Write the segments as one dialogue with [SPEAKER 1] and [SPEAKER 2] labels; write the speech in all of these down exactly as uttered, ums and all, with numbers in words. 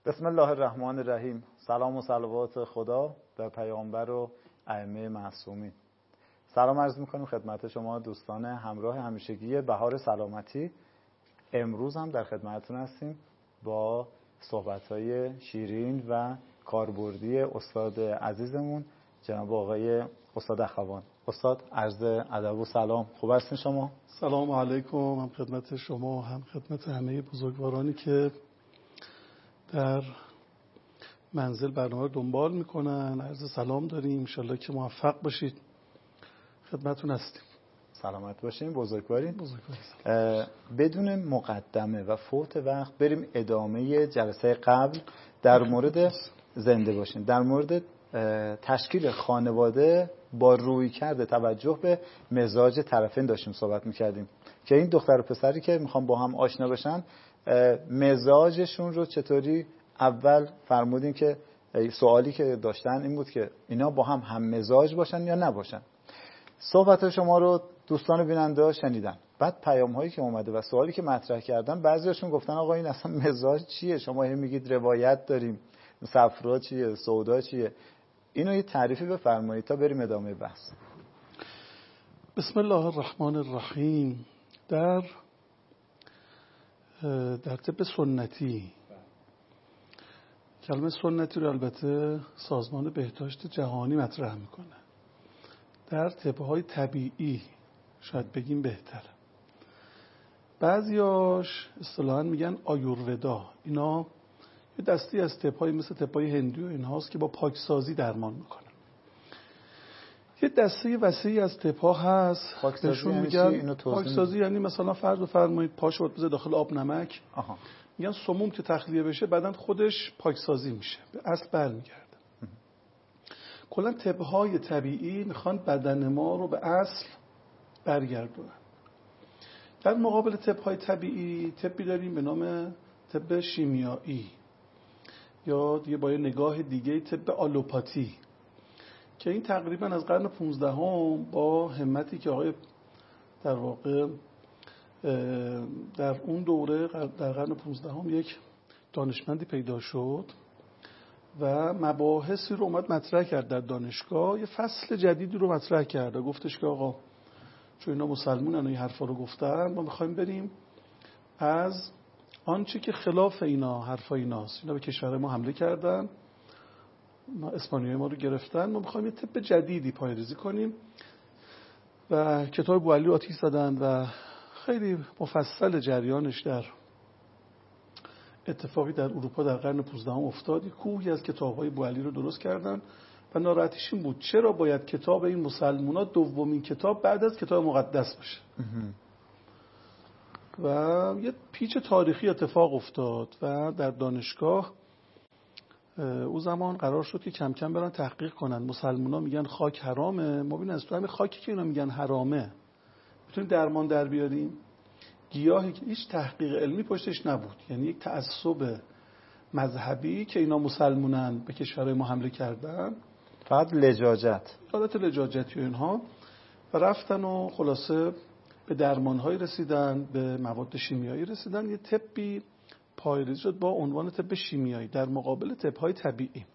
[SPEAKER 1] بسم الله الرحمن الرحیم. سلام و صلوات خدا بر پیامبر و ائمه معصومین. سلام عرض می‌کنیم خدمت شما دوستان همراه همیشگی بهار سلامتی. امروز هم در خدمتتون هستیم با صحبت‌های شیرین و کاربردی استاد عزیزمون جناب آقای استاد اخوان. استاد عرض ادب و سلام. خوب هستین شما؟
[SPEAKER 2] سلام علیکم. هم خدمت شما هم خدمت همه بزرگوارانی که در منزل برنامه رو دنبال میکنن. عرض سلام داریم، انشالله که موفق باشید. خدمتون هستیم.
[SPEAKER 1] سلامت باشین. بزرگوارین.
[SPEAKER 2] بزرگوارین.
[SPEAKER 1] بدون مقدمه و فوت وقت بریم ادامه جلسه قبل در مورد زنده باشین، در مورد تشکیل خانواده با رویکرد توجه به مزاج طرفین داشتیم صحبت میکردیم که این دختر و پسری که میخوام با هم آشنا بشن مزاجشون رو چطوری. اول فرمودین که سوالی که داشتن این بود که اینا با هم هم مزاج باشن یا نباشن. صحبت شما رو دوستان بیننده شنیدن، بعد پیام هایی که اومده و سوالی که مطرح کردن بعضیاشون گفتن آقا این اصلا مزاج چیه؟ شما هم میگید روایت داریم، صفرا چیه، سودا چیه؟ اینو یه تعریفی بفرمایید تا بریم ادامه بحث.
[SPEAKER 2] بسم الله الرحمن الرحیم. در در طب سنتی، کلمه سنتی رو البته سازمان بهداشت جهانی مطرح میکنه. در طب‌های طبیعی شاید بگیم بهتره. بعضیاش اصطلاحاً میگن آیورودا. اینا یه دستی از طب‌های مثل طب‌های هندی و اینهاست که با پاکسازی درمان میکنن. یه دسته وسیعی از طب‌ها هست بهشون میگن پاکسازی، یعنی مثلا فرض بفرمایید پاشو بذار داخل آب نمک.
[SPEAKER 1] آها.
[SPEAKER 2] میگن سموم که تخلیه بشه بعدن خودش پاکسازی میشه، به اصل برمیگرده. کلا طب‌های طبیعی میخوان بدن ما رو به اصل برگردونن. در مقابل طب‌های طبیعی طبی داریم به نام طب شیمیایی یا دیگه با یه نگاه دیگه طب آلوپاتی که این تقریبا از قرن پانزدهم با همتی که آقای در واقع در اون دوره در قرن پانزدهم یک دانشمندی پیدا شد و مباحثی رو اومد مطرح کرد در دانشگاه. یه فصل جدیدی رو مطرح کرد و گفتش که آقا چون اینا مسلمونن و این حرفا رو گفتن، ما میخوایم بریم از آنچه که خلاف اینا حرفا ایناست، اینا به کشور ما حمله کردن، ما اسپانیایی ما رو گرفتن، ما میخوایم یه طب جدیدی پایه‌ریزی کنیم و کتاب بوعلی رو آتیش زدن و خیلی مفصل جریانش در اتفاقی در اروپا در قرن پانزدهم افتاد. کوهی از کتاب‌های بوعلی رو درست کردن و ناراحتیش این بود چرا باید کتاب این مسلمونا دومین کتاب بعد از کتاب مقدس باشه. و یه پیچ تاریخی اتفاق افتاد و در دانشگاه او زمان قرار شد که کم کم برن تحقیق کنن. مسلمونا میگن خاک حرامه، ما ببین از تو همین خاکی که اینا میگن حرامه میتونیم درمان در بیاریم. گیاهی که هیچ تحقیق علمی پشتش نبود، یعنی یک تعصب مذهبی که اینا مسلمونن به کشورهای ما حمله کردن،
[SPEAKER 1] فقط لجاجت،
[SPEAKER 2] حالت لجاجتی و اینها، و رفتن و خلاصه به درمان‌های رسیدن، به مواد شیمیایی رسیدن. یه طبی پایه‌ریزی شد با عنوان طب شیمیایی در مقابل طب‌های طبیعی.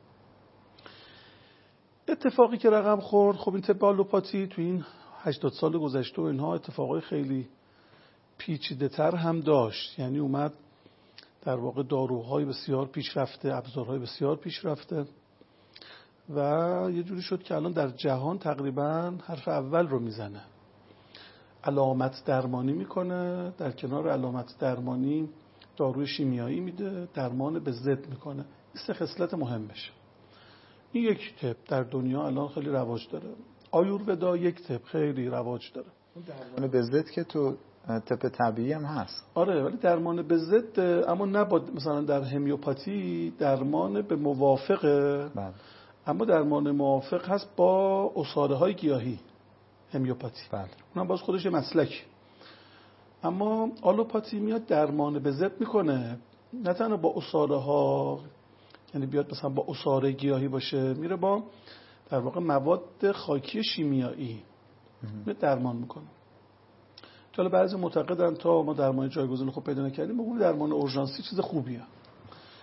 [SPEAKER 2] اتفاقی که رقم خورد، خب این طب آلوپاتی تو این هشتاد سال گذشته و اینها اتفاقای خیلی پیچیده تر هم داشت. یعنی اومد در واقع داروهای بسیار پیشرفته، ابزارهای بسیار پیشرفته و یه جوری شد که الان در جهان تقریبا حرف اول رو میزنه. علامت درمانی میکنه، در کنار علامت درمانی داروی شیمیایی میده، درمان به ضد میکنه. این سه خصلت مهمشه. این یک طب در دنیا الان خیلی رواج داره. آیورودا یک طب خیلی رواج داره.
[SPEAKER 1] درمان به ضد که تو طب طبیعی هم هست.
[SPEAKER 2] آره، ولی درمان به ضد، اما نه با مثلا در همیوپاتی درمان به موافقه.
[SPEAKER 1] بله.
[SPEAKER 2] اما درمان موافق هست با عصاره های گیاهی، همیوپاتی.
[SPEAKER 1] بله.
[SPEAKER 2] اونم باز خودش مسلک. اما آلوپاتی میاد درمان به ضد میکنه، نه تنها با عصاره ها، یعنی بیاد مثلا با عصاره گیاهی باشه، میره با در واقع مواد خاکی شیمیایی میاد درمان میکنه. حالا بعضی معتقدن تا ما درمان جایگزین خوب پیدا نکردیم، بگیم درمان اورژانسی چیز خوبیه.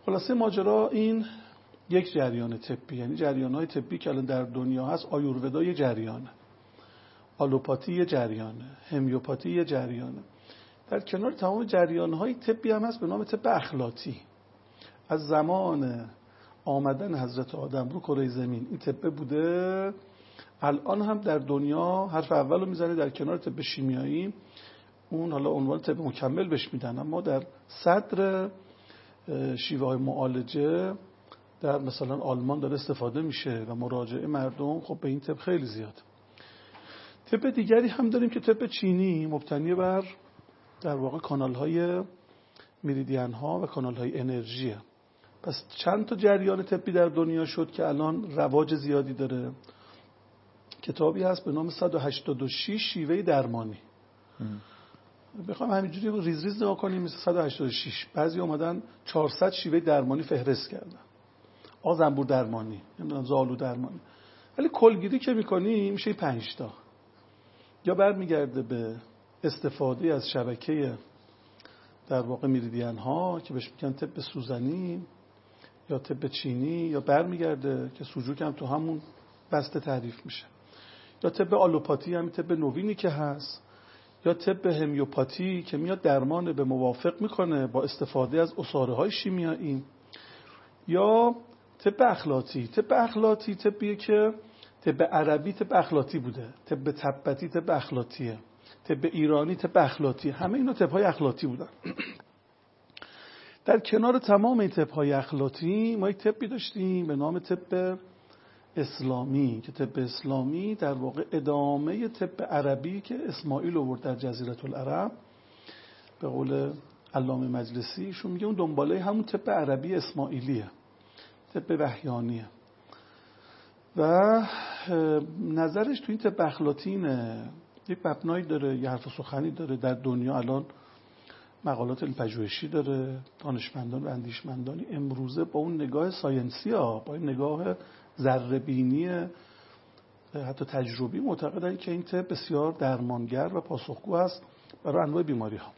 [SPEAKER 2] خلاصه ماجرا این یک جریان طبی، یعنی جریان‌های طبی که الان در دنیا هست. آیورودا یه جریانه، آلوپاتی یه جریانه، همیوپاتی یه جریانه. در کنار تمام جریان‌های طبی هم هست به نام طب اخلاطی. از زمان آمدن حضرت آدم رو کره زمین این طب بوده، الان هم در دنیا حرف اول رو میزنه در کنار طب شیمیایی. اون حالا عنوان طب مکمل بهش میدن، اما در صدر شیوه های معالجه در مثلا آلمان داره استفاده میشه و مراجعه مردم خب به این طب خیلی زیاد. طب دیگری هم داریم که طب چینی مبتنی بر در واقع کانال های مریدین ها و کانال های انرژیه. پس چند تا جریان طبی در دنیا شد که الان رواج زیادی داره. کتابی هست به نام صد و هشتاد و شش شیوه درمانی. بخوام همینجوری ریز ریز نگاه کنیم مثل صد و هشتاد و شش، بعضی اومدن چهارصد شیوه درمانی فهرست کردن، آزنبور درمانی، نمیدونم زالو درمانی، ولی کلگیری که میکنی میشه پنج تا. یا برمیگرده به استفاده از شبکه در واقع مریدین ها که بهش میگن طب سوزنی یا طب چینی، یا برمیگرده که سوجوک هم تو همون بسته تعریف میشه، یا طب آلوپاتی هم طب نوینی که هست، یا طب همیوپاتی که میاد درمان به موافق میکنه با استفاده از عصاره های شیمیایی، یا طب اخلاطی. طب اخلاطی طبیه که طب عربی طب اخلاطی بوده، طب تبتی طب اخلاطیه، طب ایرانی طب اخلاطی، همه اینا طب های اخلاطی بودن. در کنار تمام این طب های اخلاطی ما یک طبی داشتیم به نام طب اسلامی که طب اسلامی در واقع ادامه طب عربی که اسماعیل آورد در جزیره العرب. به قول علامه مجلسی ایشون میگه اون دنباله همون طب عربی اسماعیلیه، طب وحیانیه. و نظرش تو این طب اخلاطینه، یک مبنایی داره، یه حرف سخنی داره. در دنیا الان مقالات علم پژوهشی داره، دانشمندان و اندیشمندانی امروزه با اون نگاه ساینسی ها، با این نگاه ذره‌بینی حتی تجربی معتقدن که این طب بسیار درمانگر و پاسخگو است برای انواع بیماری ها.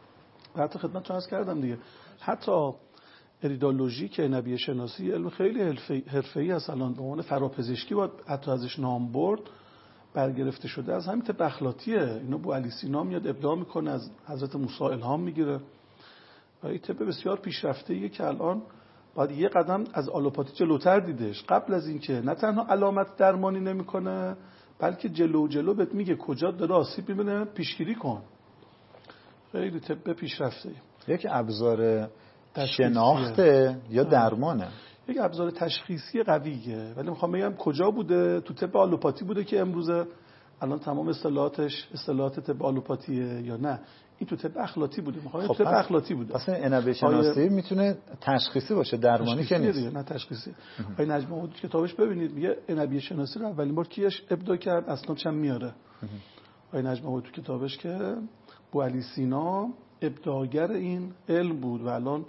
[SPEAKER 2] و حتی خدمتتون عرض کردم دیگه، حتی اریدولوژی که نبی شناسی علم خیلی حرفه‌ای هست، الان به عنوان فراپزشکی باید حتی ازش نام برد، برگرفته شده از همین طب اخلاطیه. اینو بو علی سینا میاد ابداع میکنه، از حضرت موسی الهام میگیره و این طب بسیار پیشرفته‌ایه که الان باید یه قدم از آلوپاتی جلوتر دیدش. قبل از اینکه نه تنها علامت درمانی نمیکنه بلکه جلو جلو بهت میگه کجا داره آسیب میبینه پیشگیری کن. خیلی طب پیشرفته‌ای.
[SPEAKER 1] یک ابزار شناخته یا درمانه،
[SPEAKER 2] یک ابزار تشخیصی قویه. ولی میخوام بگم کجا بوده؟ تو طب آلوپاتی بوده که امروزه الان تمام اصطلاحاتش اصطلاحات طب آلوپاتیه، یا نه این تو طب اخلاطی بوده؟ میخوام
[SPEAKER 1] خب
[SPEAKER 2] طب اخلاطی بوده.
[SPEAKER 1] اصلا عنبه شناسی میتونه تشخیصی باشه، درمانی که نیست.
[SPEAKER 2] نه تشخیصی. آقای نجم محمودی کتابش ببینید میگه عنبه شناسی رو اولین بار کیش ابداع کرد، اسنادش هم میاره. آقای نجم محمودی تو کتابش که بو علی سینا ابداعگر این علم بود و الان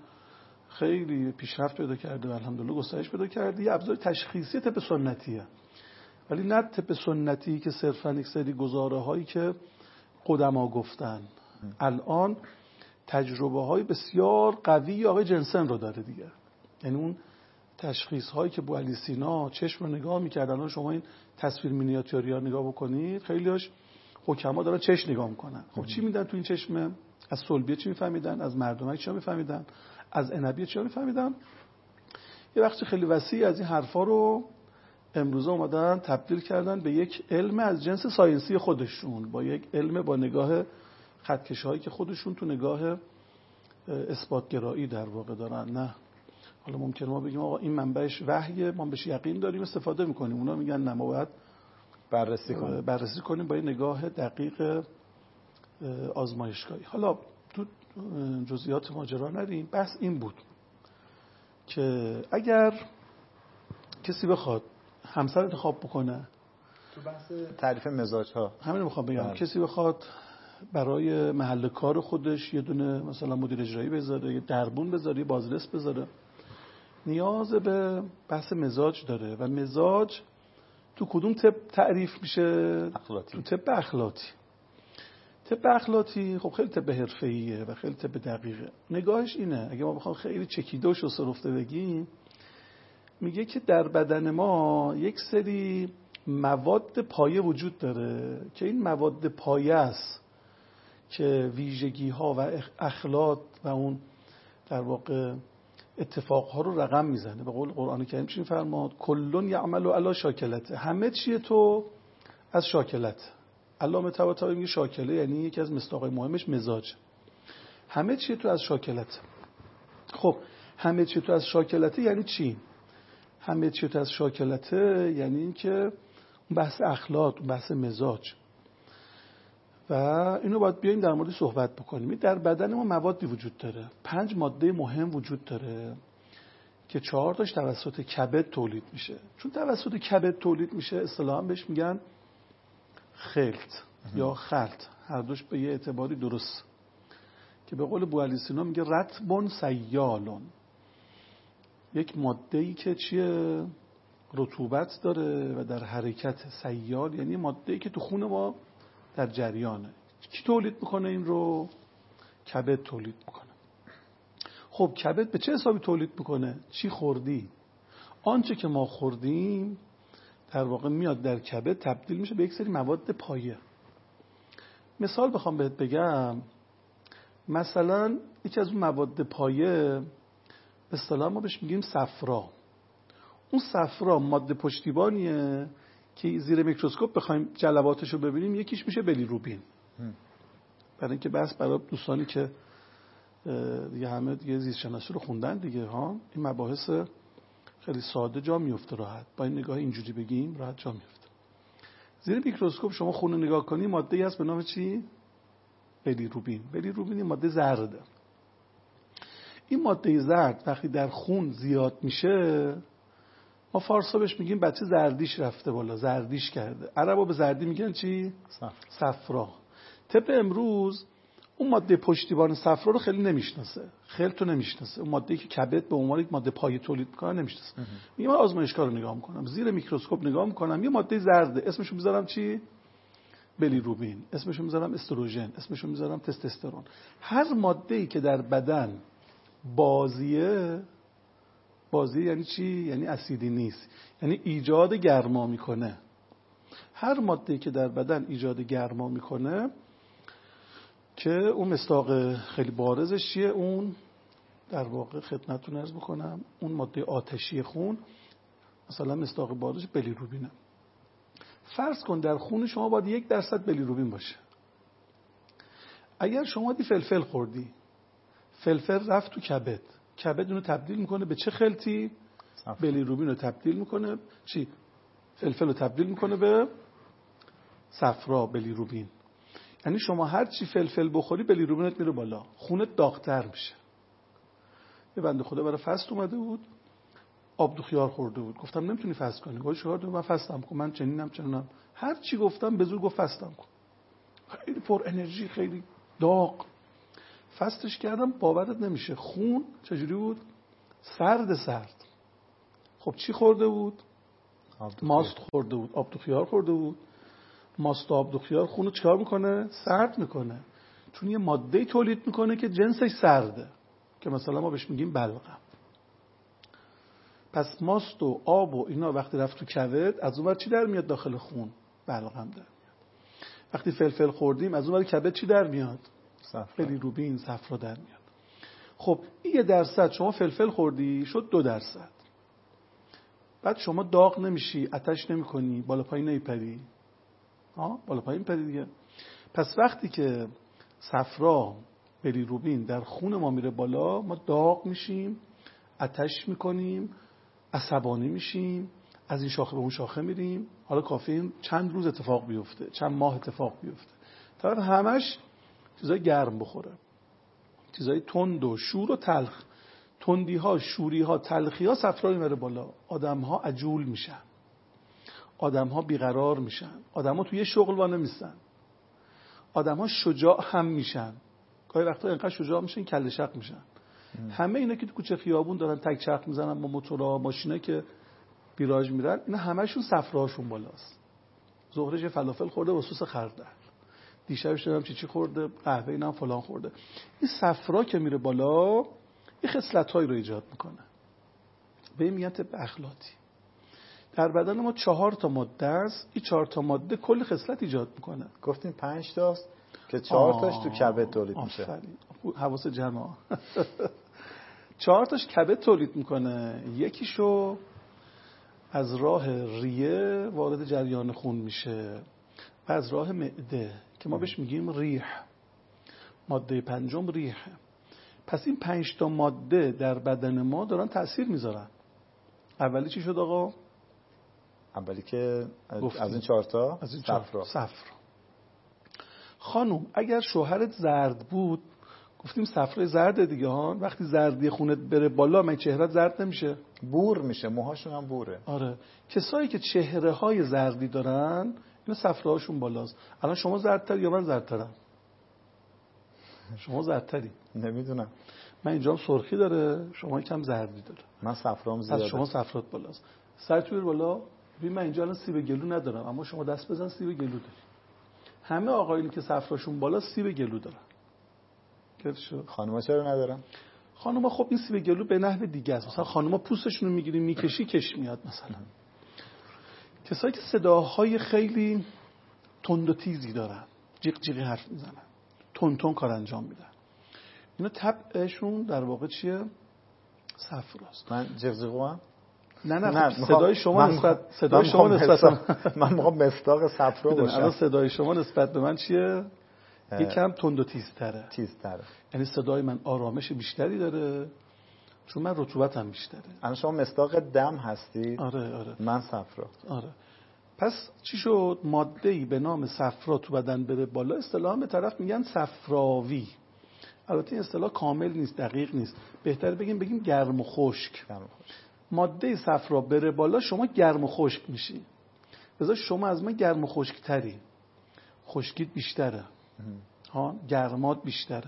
[SPEAKER 2] خیلی پیشرفت پیدا کرده و الحمدلله گسترش پیدا کرده. یه ابزار تشخیصی طب سنتیه، ولی نه طب سنتی که صرفا یک سری گزاره هایی که قدما گفتن. الان تجربه های بسیار قوی آقای جنسن رو داره دیگه. یعنی اون تشخیص هایی که بو علی سینا چشم رو نگاه میکرد، الان شما این تصویر مینیاتوری ها نگاه بکنید، خیلیاش حکما دارن چشم نگاه میکنن. خب چی میدن تو این چشم؟ از صلبیه چی میفهمیدن؟ از مردمک چی میفهمیدن؟ از عنبیه چی میفهمیدن؟ یه بخش خیلی وسیع از این حرفا رو امروزه اومدن تبدیل کردن به یک علم از جنس ساینسی خودشون، با یک علم با نگاه خطکش‌هایی که خودشون تو نگاه اثبات‌گرایی در واقع دارن. نه حالا ممکنه ما بگیم آقا این منبعش وحیه، ما بهش یقین داریم استفاده میکنیم. اونا میگن نه، ما باید
[SPEAKER 1] بررسی کنیم
[SPEAKER 2] بررسی کنیم با این نگاه دقیق آزمایشگاهی. حالا تو جزئیات ماجرا نریم. بحث این بود که اگر کسی بخواد همسر انتخاب بکنه،
[SPEAKER 1] تو بحث تعریف مزاج ها
[SPEAKER 2] همین میخوام بگم،
[SPEAKER 1] بله.
[SPEAKER 2] کسی بخواد برای محل کار خودش یه دونه مثلا مدیر اجرایی بذاره، یه دربون بذاره، یه بازرس بذاره، نیاز به بحث مزاج داره. و مزاج تو کدوم طب تعریف میشه؟
[SPEAKER 1] اخلاطی.
[SPEAKER 2] تو طب اخلاطی. طب اخلاطی خب خیلی طب حرفه‌ایه و خیلی طب دقیقه. نگاهش اینه، اگه ما بخوام خیلی چکیده و شسترفته بگیم، میگه که در بدن ما یک سری مواد پایه وجود داره که این مواد پایه است که ویژگی ها و اخلاط و اون در واقع اتفاق ها رو رقم میزنه. به قول قرآن کریم چی فرمود؟ کلون یعمل علی شاکلته، همه چیه تو از شاکلت. علامه طباطبایی میگه شاکله یعنی یکی از مصداقای مهمش مزاج. همه چیه تو از شاکلت. خب همه چیه تو از شاکلته یعنی چی؟ همه چیه تو از شاکلته یعنی این که اون بحث اخلاق، اون بحث مزاج، و اینو باید بیایم در مورد صحبت بکنیم. در بدن ما موادی وجود داره، پنج ماده مهم وجود داره که چهار تاش توسط کبد تولید میشه. چون توسط کبد تولید میشه اصطلاحاً بهش میگن خلط یا خلط، هر دوش به یه اعتباری درست، که به قول بوعلی سینا میگه رطبون سیالون، یک ماده‌ای که چیه؟ رطوبت داره و در حرکت. سیال یعنی ماده‌ای که تو خون ما در جریانه. کی تولید میکنه این رو؟ کبد تولید میکنه. خب کبد به چه حسابی تولید میکنه؟ چی خوردی؟ آنچه که ما خوردیم در واقع میاد در کبد تبدیل میشه به یک سری مواد پایه. مثال بخوام بهت بگم، مثلا یکی از اون مواد پایه به اصطلاح ما بهش میگیم صفرا. اون صفرا ماده پشتیبانیه که زیر میکروسکوپ بخوایم جلباتش رو ببینیم، یکیش میشه بلیروبین. برای اینکه بس برای دوستانی که دیگه همه دیگه زیست شناسی رو خوندن دیگه ها، این مباحث خیلی ساده جا میفته راحت. با این نگاه اینجوری بگیم راحت جا میفته. زیر میکروسکوپ شما خون رو نگاه کنی، ماده‌ای هست به نام چی؟ بلیروبین. بلیروبین این ماده زرده. این ماده زرد وقتی در خون زیاد میشه، ما فارسا بهش میگیم بچه زردیش رفته بالا، زردیش کرده. عربا به زردی میگن چی؟ صفرا. طب امروز اون ماده پشتیبان صفرا رو خیلی نمیشناسه، خیلی تو نمیشناسه. اون ماده‌ای که کبد به عنوان یک ماده پایه تولید میکنه نمیشناسه. میگم من آزمایشگاه رو نگاه میکنم، زیر میکروسکوپ نگاه میکنم، یه ماده زرده، اسمشو میذارم چی؟ بلیروبین. اسمشو میذارم استروژن، اسمشو میذارم تستوسترون. هر ماده‌ای که در بدن بازیه، بازی یعنی چی؟ یعنی اسیدی نیست، یعنی ایجاد گرما میکنه. هر ماده‌ای که در بدن ایجاد گرما میکنه که اون مصداق خیلی بارزش چیه؟ اون در واقع خدمتتون عرض بکنم اون ماده آتشی خون، مثلا مصداق بارزش بلیروبینه. فرض کن در خون شما باید یک درصد بلیروبین باشه. اگر شما دی فلفل خوردی، فلفل رفت تو کبد، کبد اونو تبدیل میکنه به چه خلطی؟ بلیروبین رو تبدیل میکنه چی؟ فلفل رو تبدیل میکنه به صفرا، بلیروبین. یعنی شما هر چی فلفل بخوری بلیروبینت میره بالا، خونت داغ‌تر میشه. یه بنده خدا برای فست اومده بود، آب دو خیار خورده بود. گفتم نمیتونی فست کنی. گفت شکار من فستم کن، من چنینم چنینم. هر چی گفتم به زور گفت فستم کن. خیلی پر انرژی، خیلی داغ. فستش کردم، باورت نمیشه خون چجوری بود؟ سرد سرد. خب چی خورده بود؟ ماست خورده بود، آب دو خیار خورده بود. ماست و آب دو خیار خونو چیکار میکنه؟ سرد میکنه. چون یه ماده تولید میکنه که جنسش سرده، که مثلا ما بهش میگیم بلغم. پس ماست و آب و اینا وقتی رفت تو کبد، از اون ور چی در میاد داخل خون؟ بلغم در میاد. وقتی فلفل خوردیم از اون ور کبد چی در میاد؟ بلیروبین، صفرا در میاد. خب این یه درصد شما فلفل خوردی شد دو درصد. بعد شما داغ نمیشی، آتش نمیکنی، بالا پایین نمیپری. ها بالا پایین پری دیگه. پس وقتی که صفرا، بلیروبین در خون ما میره بالا، ما داغ میشیم، آتش میکنیم، عصبانی میشیم، از این شاخه به اون شاخه میریم. حالا کافیه این چند روز اتفاق بیفته، چند ماه اتفاق بیفته، طرف همش چیزای گرم بخوره، چیزای تند و شور و تلخ. تندی ها، شوری ها، تلخی ها صفرا میره بالا. آدم ها عجول میشن، آدم ها بیقرار میشن، آدم ها توی یه شغل وا نمیستن، آدم ها شجاع هم میشن. گاهی وقتا اینقدر شجاع میشن کله شق میشن. همه اینا که تو کوچه خیابون دارن تک چرخ میزنن با موتورها، ماشینا که ویراژ میرن، اینا همشون صفراشون بالاست. ظهرش فلافل خورده و سس خردل. دیشبش دارم چی چی خورده، قهوه اینم فلان خورده. این صفرا که میره بالا این خصلت‌هایی رو ایجاد میکنه. به این میگن طب اخلاطی. در بدن ما چهار تا ماده است، این چهار تا ماده کل خصلت ایجاد میکنه.
[SPEAKER 1] گفتیم پنج تاست که چهار تاش تو کبد تولید میشه.
[SPEAKER 2] آفرین. حواس جمع. چهار تاش کبد تولید میکنه، یکیشو از راه ریه وارد جریان خون میشه و از راه معده که ما بهش میگیم ریح. ماده پنجم ریح. پس این پنج تا ماده در بدن ما دارن تأثیر میذارن. اولی چی شد آقا؟
[SPEAKER 1] اولی که
[SPEAKER 2] گفتیم.
[SPEAKER 1] از این چهار تا
[SPEAKER 2] از این
[SPEAKER 1] صفرا.
[SPEAKER 2] صفرا. خانم اگر شوهرت زرد بود، گفتیم صفرای زرد دیگه ها، وقتی زردی خونت بره بالا من چهرهت زرد نمیشه،
[SPEAKER 1] بور میشه، موهاشون هم بوره.
[SPEAKER 2] آره. کسایی که چهره های زردی دارن اینا صفراهاشون بالاست. الان شما زردتر یا من زردترم؟ شما زردتری.
[SPEAKER 1] نمیدونم.
[SPEAKER 2] من اینجام سرخی داره، شما یکم زردی داره.
[SPEAKER 1] من صفرام زیاده.
[SPEAKER 2] از شما صفرات بالاست. سرت بیر بالا. ببین من اینجا الان سیب گلو ندارم، اما شما دست بزن سیب گلو داری. همه آقایونی که صفراشون بالا سیب گلو دارن. گفت شو.
[SPEAKER 1] خانم‌ها چرا ندارن؟
[SPEAKER 2] خانم‌ها خب این سیب گلو به نحو دیگه است. مثلا خانم‌ها پوستشون رو میگیری میکشی کش میاد مثلا. کسایی که صداهای خیلی تند و تیزی دارن، جیغ جیغی حرف میزنن، تون تون کار انجام میدن، اینا طبعشون در واقع چیه؟ صفراست.
[SPEAKER 1] من جیغ جیغو هم؟
[SPEAKER 2] نه نه,
[SPEAKER 1] نه
[SPEAKER 2] خب صدای شما
[SPEAKER 1] من
[SPEAKER 2] نسبت صدای شما نسبت
[SPEAKER 1] من میخوام مصداق صفرا باشم.
[SPEAKER 2] الان صدای شما نسبت به من چیه؟ یکم تند و تیزتره.
[SPEAKER 1] تیزتره.
[SPEAKER 2] یعنی صدای من آرامش بیشتری داره چون من رطوبتم بیشتره.
[SPEAKER 1] الان شما مصداق دم هستید.
[SPEAKER 2] آره آره.
[SPEAKER 1] من صفرا.
[SPEAKER 2] آره. پس چی شد؟ ماده‌ای به نام صفرا تو بدن بره بالا، اصطلاحاً به طرف میگن صفراوی. البته این اصطلاح کامل نیست، دقیق نیست. بهتر بگیم بگیم گرم و خشک.
[SPEAKER 1] گرم و خشک.
[SPEAKER 2] ماده صفرا بره بالا شما گرم و خشک میشی. بذار شما از من گرم و خشکتری. خشکیت بیشتره. ها، گرمات بیشتره.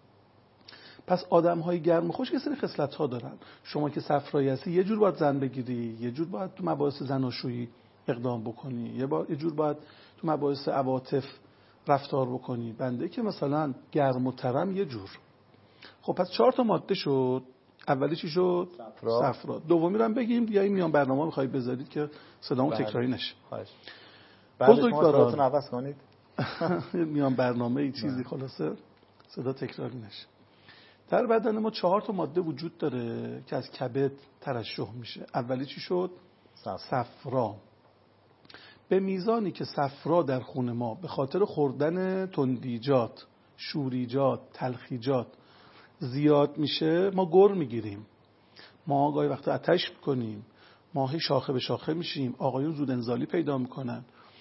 [SPEAKER 2] پس آدم‌های گرم و خشک یه سری خصلت‌ها دارن. شما که صفرایی هستی یه جور باید زن بگیری، یه جور باید تو مباحث زناشویی اقدام بکنی، یه با... یه جور باید تو مباحث عواطف رفتار بکنی. بنده که مثلا گرم و ترم یه جور. خب پس چهار تا ماده شد. اولی چی شد؟
[SPEAKER 1] صفرا.
[SPEAKER 2] صفرا. دومی رو هم بگیم یا این میان برنامه می‌خواید بذارید که صدامون
[SPEAKER 1] بله.
[SPEAKER 2] تکراری نشه.
[SPEAKER 1] خواهش. بعدش ما
[SPEAKER 2] بزرگواران
[SPEAKER 1] صداتون عوض کنید.
[SPEAKER 2] میان برنامه ای چیزی خلاصه صدا تکراری نشه. در بدن ما چهار تا ماده وجود داره که از کبد ترشح میشه. اولی چی شد؟ صفرا. به میزانی که صفرا در خون ما به خاطر خوردن تندیجات، شوریجات، تلخیجات زیاد میشه ما گر میگیریم. ما گاهی وقتا آتش میکنیم. ماهی شاخه به شاخه میشیم. آقایون زود انزالی پیدا میکنن.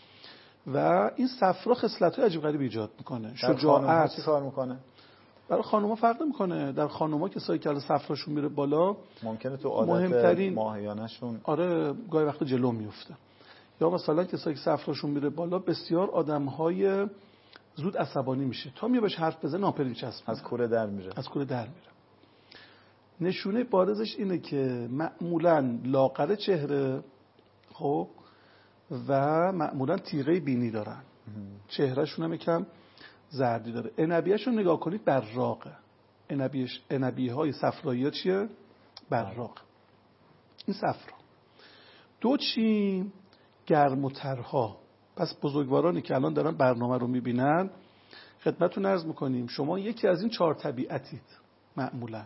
[SPEAKER 2] و این صفرا خصلت‌های عجیب غریب ایجاد میکنه. شجاعت.
[SPEAKER 1] چی کار میکنه؟
[SPEAKER 2] برای خانوما فرق میکنه. در خانوما کسایی که صفراشون میره بالا
[SPEAKER 1] ممکنه تو عادت
[SPEAKER 2] مهمترین
[SPEAKER 1] ماهیانه‌شون
[SPEAKER 2] آره گاهی وقت جلو میفته. یا مثلا کسایی که صفراشون میره بالا بسیار آدم‌های زود عصبانی میشه. تا میباش حرف بزنه ناپلی چسب
[SPEAKER 1] از کوره در میره.
[SPEAKER 2] از کوره در میره. نشونه بارزش اینه که معمولاً لاغر چهره، خب، و معمولاً تیره بینی دارن. چهرهشون هم یکم زردی داره. عنبیه‌شون نگاه کنید براقه. عنبیش عنبی‌های صفرایی چیه؟ براق. این صفرا. دو چی؟ گرم و ترها. پس بزرگوارانی که الان دارن برنامه رو میبینن خدمتتون عرض میکنیم شما یکی از این چهار طبیعتید معمولاً.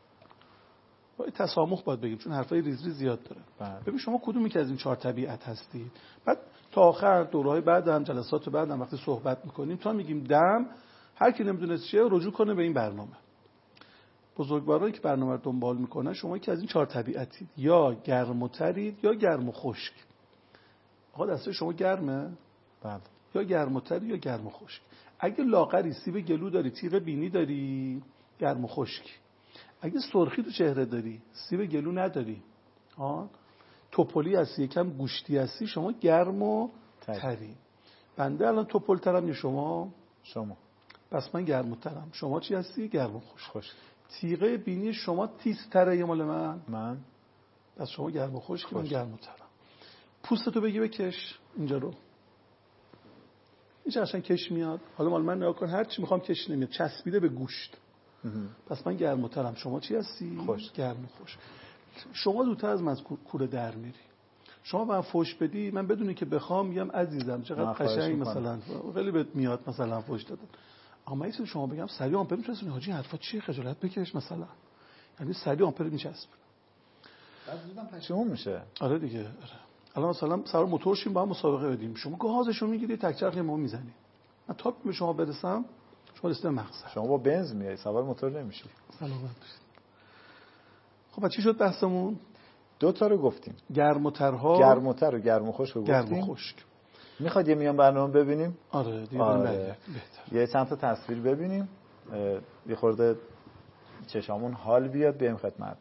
[SPEAKER 2] باید تسامح باید بگیم چون حرفای ریز ریز زیاد داره. ببین شما کدومی که از این چهار طبیعت هستید. بعد تا آخر دورهای بعدم جلسات بعدم وقتی صحبت میکنیم تا میگیم دم هر کی نمیدونه چیه رجوع کنه به این برنامه. بزرگوارایی که برنامه رو دنبال میکنن شما یکی از این چهار طبیعتید. یا گرم و ترید یا گرم و خشک. آقا دسته شما گرمه؟
[SPEAKER 1] بله.
[SPEAKER 2] یا گرم و تری یا گرم و خشک. اگه لاغری سیب گلو داری تیغ بینی داری گرم و خشک. اگه سرخی تو چهره داری سیب گلو نداری ها توپلی هستی یکم گوشتی هستی شما گرم و تری, تری. بنده الان توپل ترم یا شما
[SPEAKER 1] شما
[SPEAKER 2] پس من گرم و ترم. شما چی هستی؟ گرم و خشک.
[SPEAKER 1] خشک.
[SPEAKER 2] تیغه بینی شما تیزتره یا مال من؟
[SPEAKER 1] من
[SPEAKER 2] پس شما گرم و خشک من گرم و ترم. پوستتو بگی بکش اینجا رو. این چه قشنگ کش میاد. حالا مال من نگاه کن، هر چی میخوام کش نمیاد، چسبیده به گوشت. پس من گرم‌ترم. شما چی هستی؟
[SPEAKER 1] خوش.
[SPEAKER 2] گرم و خوش. شما زودتر از من از کوره در میری. شما من فوش بدی، من بدونی که بخوام میگم عزیزم چقدر قشنگ مثلا خیلی بهت میاد مثلا فوش دادن. اما یه چیزی شما بگم سریع آمپر میچسبونی، حاجی حرفا چیه، خجالت بکش مثلا. یعنی سریع آمپر میچسبونه.
[SPEAKER 1] بعد زودم پشیمون میشه.
[SPEAKER 2] آره دیگه، آره. الان مثلا سوار موتور شیم با هم مسابقه بدیم، شما گازشو میگیری تک چرخ ما میزنی، من تا به شما برسم شما رسیده مقصد.
[SPEAKER 1] شما با بنز میای سوار موتور نمیشی.
[SPEAKER 2] سلامت باشید. خب چی شد بحثمون؟
[SPEAKER 1] دو تا رو گفتیم،
[SPEAKER 2] گرم‌ترها،
[SPEAKER 1] گرم‌تر و گرم و خشک رو گفتیم.
[SPEAKER 2] گرم و خشک.
[SPEAKER 1] میخواد یه میان برنامه ببینیم؟
[SPEAKER 2] آره دیگه
[SPEAKER 1] آره.
[SPEAKER 2] بهتر.
[SPEAKER 1] یه چند تا تصویر ببینیم، یه خورده چشامون حال بیاد بریم خدمت.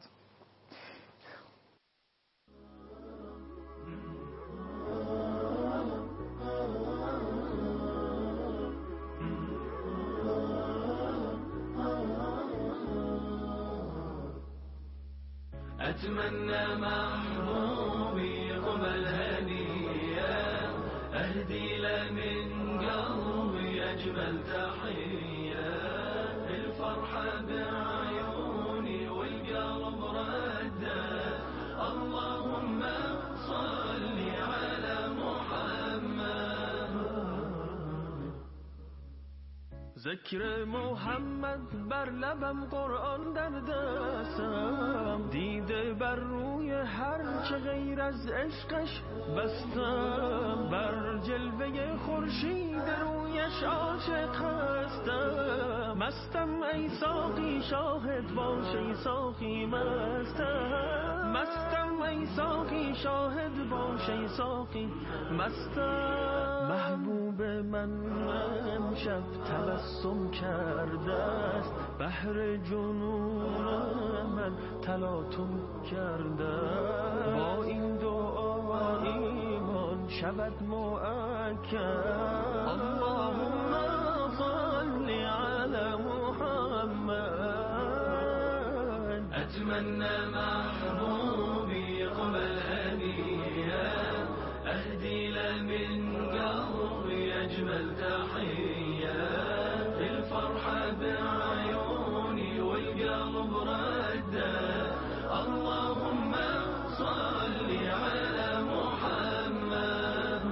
[SPEAKER 3] أتمنى محبوبي قبل هدية أهدي له من قلبي أجمل تحية الفرحة بعيوني والقلب ردة اللهم صل على محمد ذکر محمد بر لبم قرآن در دستم دیده بر روی هر چه غیر از عشقش بستم بر جلوه خورشید رویش عاشق هستم مستم ای ساقی شاهد باش ای ساقی مستم مستم ای ساقی شاهد باش ای ساقی مستم محبوب من امشب تبسم کرده است بحر جنون من تلاطم کرده با این دعا ایمان شود مؤکد اللهم صل على محمد اتمنى محبوبي قبل هديه اهدي له من قلبي اجمل تحيه الفرحه بعيوني والقلب رده اللهم صل على محمد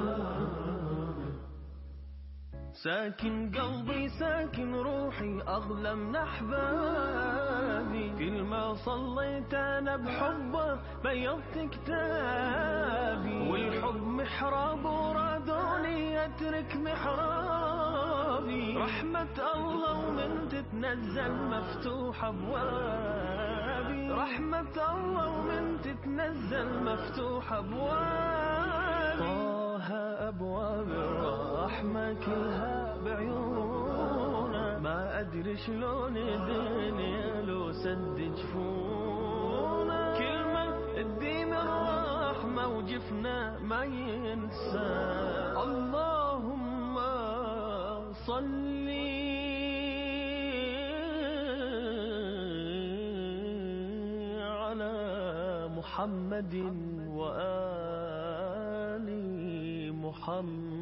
[SPEAKER 3] ساكن قلبي ساكن روحي أغلى من أحبابي كل ما صليت أنا بحبه بيضت كتابي والحب محراب ورادوني أترك محرابي رحمة الله ومن تتنزل مفتوح أبوابي رحمة الله ومن تتنزل مفتوح أبوابي طه أبواب الرحمة كلها بعيونه ما أدري شلون الدنيا لو سد جفونه كلمة الدين الرحمة وجفنا ما ينسى اللهم صل على محمد وآل محمد.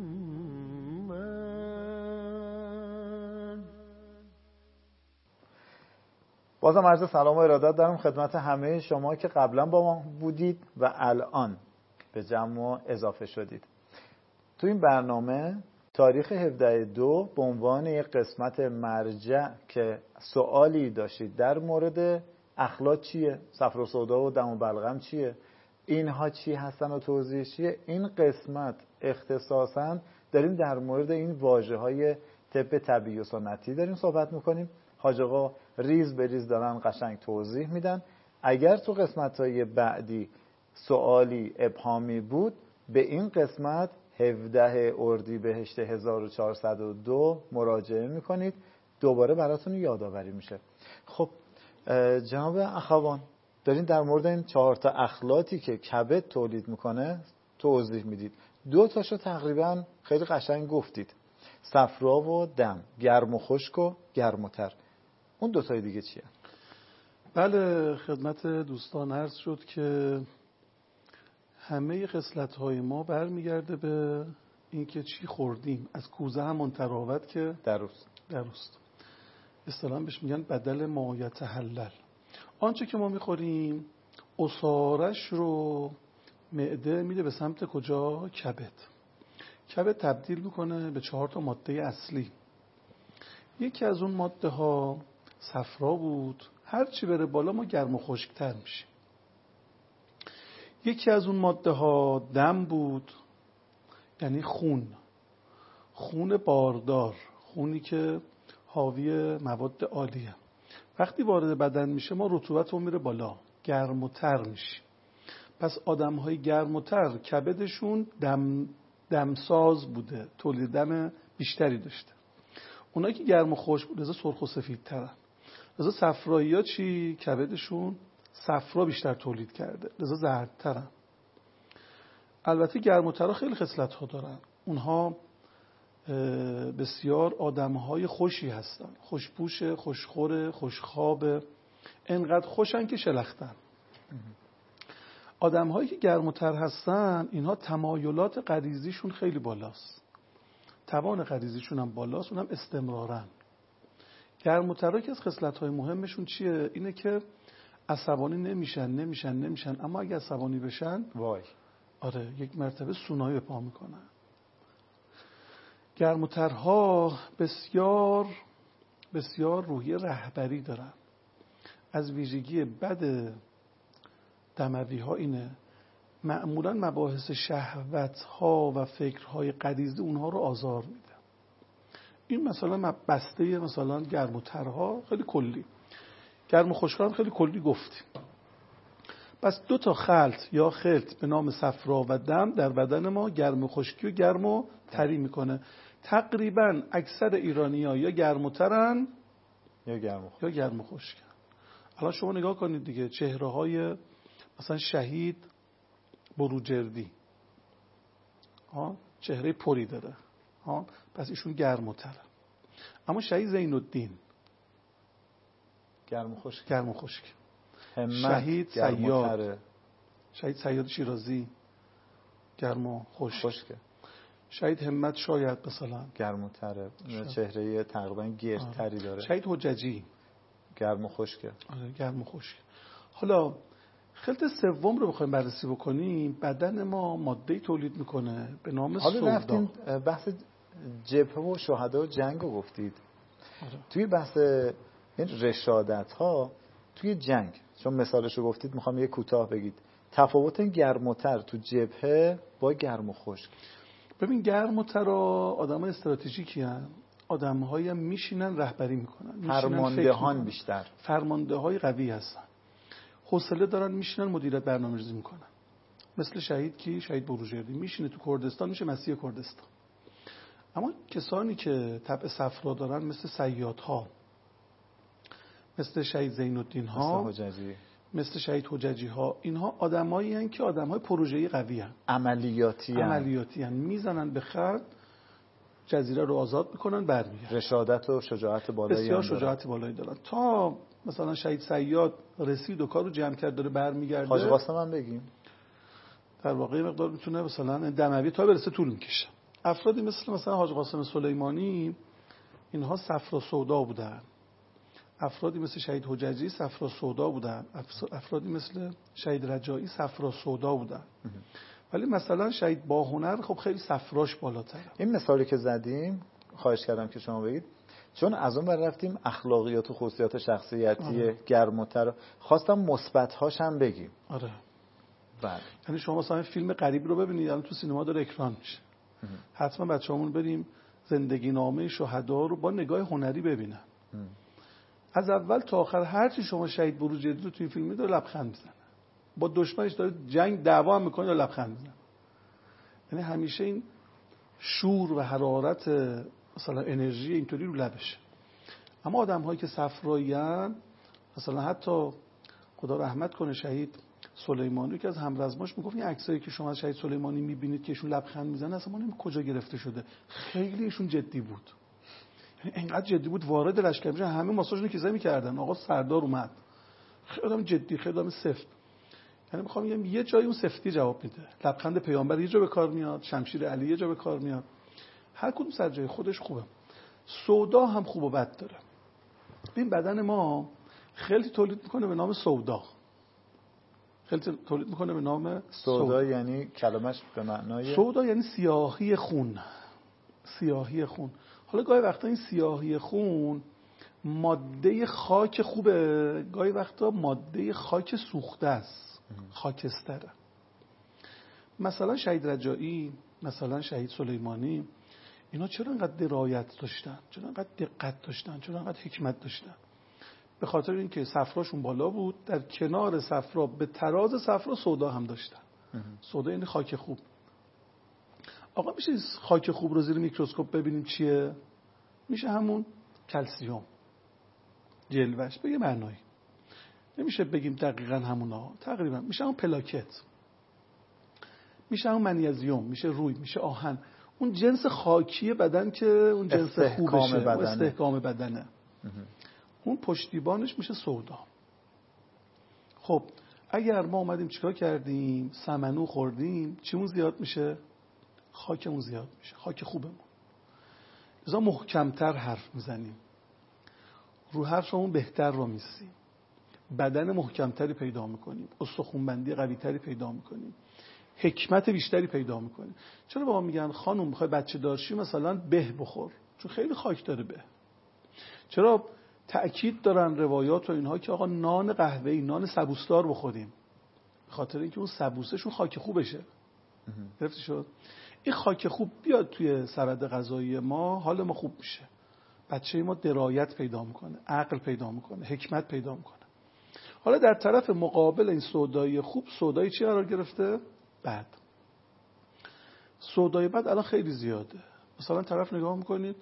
[SPEAKER 1] بازم عرض سلام و ارادت دارم خدمت همه شما که قبلا با ما بودید و الان به جمع اضافه شدید. تو این برنامه تاریخ هفده دو به عنوان یک قسمت مرجع که سوالی داشتید در مورد اخلاق چیه، صفر و سودا و دم و بلغم چیه، اینها چی هستن و توضیح چیه، این قسمت اختصاصا داریم در مورد این واژه‌های طب طبیعی و سنتی داریم صحبت میکنیم. حاج آقا ریز به ریز دارن قشنگ توضیح میدن. اگر تو قسمت‌های بعدی سوالی ابهامی بود به این قسمت هفده اردیبهشت هزار و چهارصد و دو مراجعه میکنید، دوباره براتون یادآوری میشه. خب جناب اخوان دارین در مورد این چهار تا اخلاطی که کبد تولید میکنه توضیح میدید. دو تاشو تقریبا خیلی قشنگ گفتید، صفرا و دم، گرم و خشک و گرم و تر. اون دو تای دیگه چیه؟
[SPEAKER 2] بله خدمت دوستان عرض شد که همه خصلت‌های ما برمیگرده به اینکه چی خوردیم از کوزه هم تراود که
[SPEAKER 1] دروست
[SPEAKER 2] دروست. اصطلاحاً بهش میگن بدل ما یتحلل. آنچه که ما میخوریم عصارش رو معده میده به سمت کجا؟ کبد. کبد تبدیل میکنه به چهار تا ماده اصلی. یکی از اون ماده ها صفرا بود، هر چی بره بالا ما گرم و خشکتر میشیم. یکی از اون ماده ها دم بود، یعنی خون، خون باردار، خونی که حاوی مواد عالیه. وقتی وارد بدن میشه ما رطوبتمون میره بالا، گرم و تر میشیم. پس آدم های گرم و تر کبدشون دم دمساز بوده، تولید دم بیشتری داشته. اونایی که گرم و خشک بود لذا سرخ و سفید ترن. لذا صفرایی ها چی؟ کبدشون صفرا بیشتر تولید کرده، لذا زردترن. البته گرم و ترها خیلی خصلت ها دارن. اونها بسیار آدم های خوشی هستن، خوشپوش، خوشخور، خوشخواب، انقدر خوشن که شلختن. آدم هایی که گرم و تر هستن اینها تمایلات غریزیشون خیلی بالاست، توان غریزیشون هم بالاست، اونم استمرارن. گرم و ترها که از خصلت های مهمشون چیه؟ اینه که عصبانی نمیشن نمیشن نمیشن اما اگه عصبانی بشن
[SPEAKER 1] وای
[SPEAKER 2] آره یک مرتبه سونایی به پا میکنن. گرم و ترها بسیار بسیار روحیه رهبری دارن. از ویژگی بد دموی ها اینه معمولا مباحث شهوت ها و فکرهای غریزی اونها رو آزار میده. این مثلا بسته مثلا گرم و ترها خیلی کلی، گرم و خشک هم خیلی کلی گفتیم. پس دو تا خلط یا خلط به نام صفرا و دم در بدن ما گرم و خشکی و گرم و تری میکنه. تقریبا اکثر ایرانی‌ها یا گرم و ترن
[SPEAKER 1] یا گرم و خشک.
[SPEAKER 2] یا گرم و خشکن. الان شما نگاه کنید دیگه، چهره های مثلا شهید بروجردی ها چهره پری داره ها، پس ایشون گرم و تره. اما شهید زین الدین
[SPEAKER 1] گرم و خشک
[SPEAKER 2] گرم و خشک.
[SPEAKER 1] شهید
[SPEAKER 2] صیاد شهید صیاد شیرازی گرم و خشک.
[SPEAKER 1] خشکه.
[SPEAKER 2] شهید همت شاید مثلا
[SPEAKER 1] گرم و تره، چهره تقریبا گردتری داره.
[SPEAKER 2] شهید حججی
[SPEAKER 1] گرم و خشکه.
[SPEAKER 2] آره گرم و خشک. حالا خلط سوم رو بخوایم بررسی بکنیم، بدن ما ماده‌ای تولید میکنه به نام سودا.
[SPEAKER 1] حالا رفتیم بحث جبهه و شهدا و جنگ رو گفتید.
[SPEAKER 2] آره.
[SPEAKER 1] توی بحث این رشادت ها توی جنگ، چون مثالش رو گفتید میخوام یه کوتاه بگید تفاوت گرم و تر تو جبهه با گرم و خشک.
[SPEAKER 2] ببین گرم و تر آدمای استراتژیکی هستن، آدم‌هایی هم میشینن رهبری میکنن،
[SPEAKER 1] فرماندهان بیشتر،
[SPEAKER 2] فرمانده‌های قوی هستن، حوصله دارن، میشینن مدیریت برنامه‌ریزی میکنن. مثل شهید کی؟ شهید بروجردی میشینه تو کردستان میشه مسیح کردستان. اما کسانی که طبع صفرا دارن مثل صیادها، مثل شهید زین الدین ها،
[SPEAKER 1] مثل حججی،
[SPEAKER 2] مثل شهید حججی ها، اینها آدمایی هستند که آدمای پروژه‌ای قوی هستند،
[SPEAKER 1] عملیاتی هستند،
[SPEAKER 2] عملیاتی هستند، میزنن به خرد، جزیره رو آزاد میکنن، برمیگردن.
[SPEAKER 1] رشادت و شجاعت بالایی
[SPEAKER 2] بسیار شجاعت بالایی دارن. تا مثلا شهید صیاد رسید و کارو جمع کرد داره برمیگرده،
[SPEAKER 1] حاج قاسم هم بگیم
[SPEAKER 2] در واقع مقدار میتونه مثلا دموی تا برسه طول میکشه. افرادی مثل مثلا حاج قاسم سلیمانی اینها صفرا سودا بودن. افرادی مثل شهید حججی صفرا سودا بودن. افرادی مثل شهید رجایی صفرا سودا بودن. ولی مثلا شهید باهنر خب خیلی صفراش بالاتره.
[SPEAKER 1] این مثالی که زدیم خواهش کردم که شما بگید، چون از اون ور رفتیم اخلاقیات و خصوصیات شخصیتی آره. گرم و تر، خواستم مثبت‌هاش هم بگیم.
[SPEAKER 2] آره.
[SPEAKER 1] بله.
[SPEAKER 2] یعنی شما مثلا فیلم غریب رو ببینید، الان تو سینما داره اکران میشه. حتما بچه‌هامون بریم زندگی نامه شهدا رو با نگاه هنری ببینن. ام. از اول تا آخر هر چی شما شهید بروجردی رو توی فیلم می‌بینید داره لبخند میزنه. با دشمنش داره جنگ دعوا هم میکنه و لبخند میزنه. یعنی همیشه این شور و حرارت مثلا انرژی اینطوری رو لبشه. اما آدم‌هایی که صفرایی‌ان، مثلا حتی خدا رحمت کنه شهید سلیمانی که از همرزماش میگفت این عکسایی که شما از شهید سلیمانی میبینید که ایشون لبخند میزنه اصلا ما نمی‌دونیم کجا گرفته شده. خیلی ایشون جدی بود. یعنی انقدر جدی بود وارد لشکر میشه همه ماساژونو کیسه می‌کردن. آقا سردار اومد. خیلی آدم جدی، خیلی آدم سفت. یعنی میخوام بگم یه جایی اون سفتی جواب میده. لبخند پیامبر یه جا به کار میاد، شمشیر علی یه جا به کار میاد. هر کدوم سر جای خودش خوبه. سودا هم خوب و بد داره. این بدن ما خیلی تولید میکنه به نام سودا. خیلی تولید میکنه به نام
[SPEAKER 1] سودا.
[SPEAKER 2] سودا
[SPEAKER 1] یعنی کلمش به معنای
[SPEAKER 2] سودا یعنی سیاهی خون. سیاهی خون. حالا گاهی وقتا این سیاهی خون ماده خاک خوبه، گاهی وقتا ماده خاک سوخته است، خاکستره. مثلا شهید رجایی، مثلا شهید سلیمانی، اینا چرا انقدر درایت داشتن؟ چرا انقدر دقت داشتن؟ چرا انقدر حکمت داشتن؟ به خاطر اینکه صفراشون بالا بود، در کنار صفرا به تراز صفرا سودا هم داشتن. سودا یعنی خاک خوب. آقا میشه خاک خوب رو زیر میکروسکوپ ببینیم چیه؟ میشه همون کلسیوم، جلوش به یه معنایی. نمیشه بگیم دقیقاً همونا، تقریبا میشه همون پلاکت، میشه همون منیزیم، میشه روی، میشه آهن. اون جنس خاکی بدن که اون جنس خوبشه، بدنه. استحکام بدنه. اون پشتیبانش میشه سودا. خب اگر ما اومدیم چیکار کردیم؟ سمنو خوردیم، چیمون زیاد میشه؟ خاکمون زیاد میشه، خاک خوبمون. لذا محکمتر حرف میزنیم، رو حرفمون بهتر رو میسیم، بدن محکمتری پیدا میکنیم، استخوان‌بندی قویتری پیدا میکنیم، حکمت بیشتری پیدا میکنیم. چرا با ما میگن خانم میخوای بچه دارشی مثلا به بخور؟ چون خیلی خاک داره به. چرا تأکید دارن روایات و اینها که آقا نان قهوه‌ای، نان سبوسدار بخوریم؟ به خاطر اینکه اون سبوسشون خاک خوبشه. گرفتی شد؟ این خاک خوب بیاد توی سبد غذایی ما، حال ما خوب میشه. بچه ما درایت پیدا میکنه، عقل پیدا میکنه، حکمت پیدا میکنه. حالا در طرف مقابل این سودای خوب، سودای چی قرار گرفته؟ بد. سودای بد الان خیلی زیاده. مثلا طرف نگاه میکنید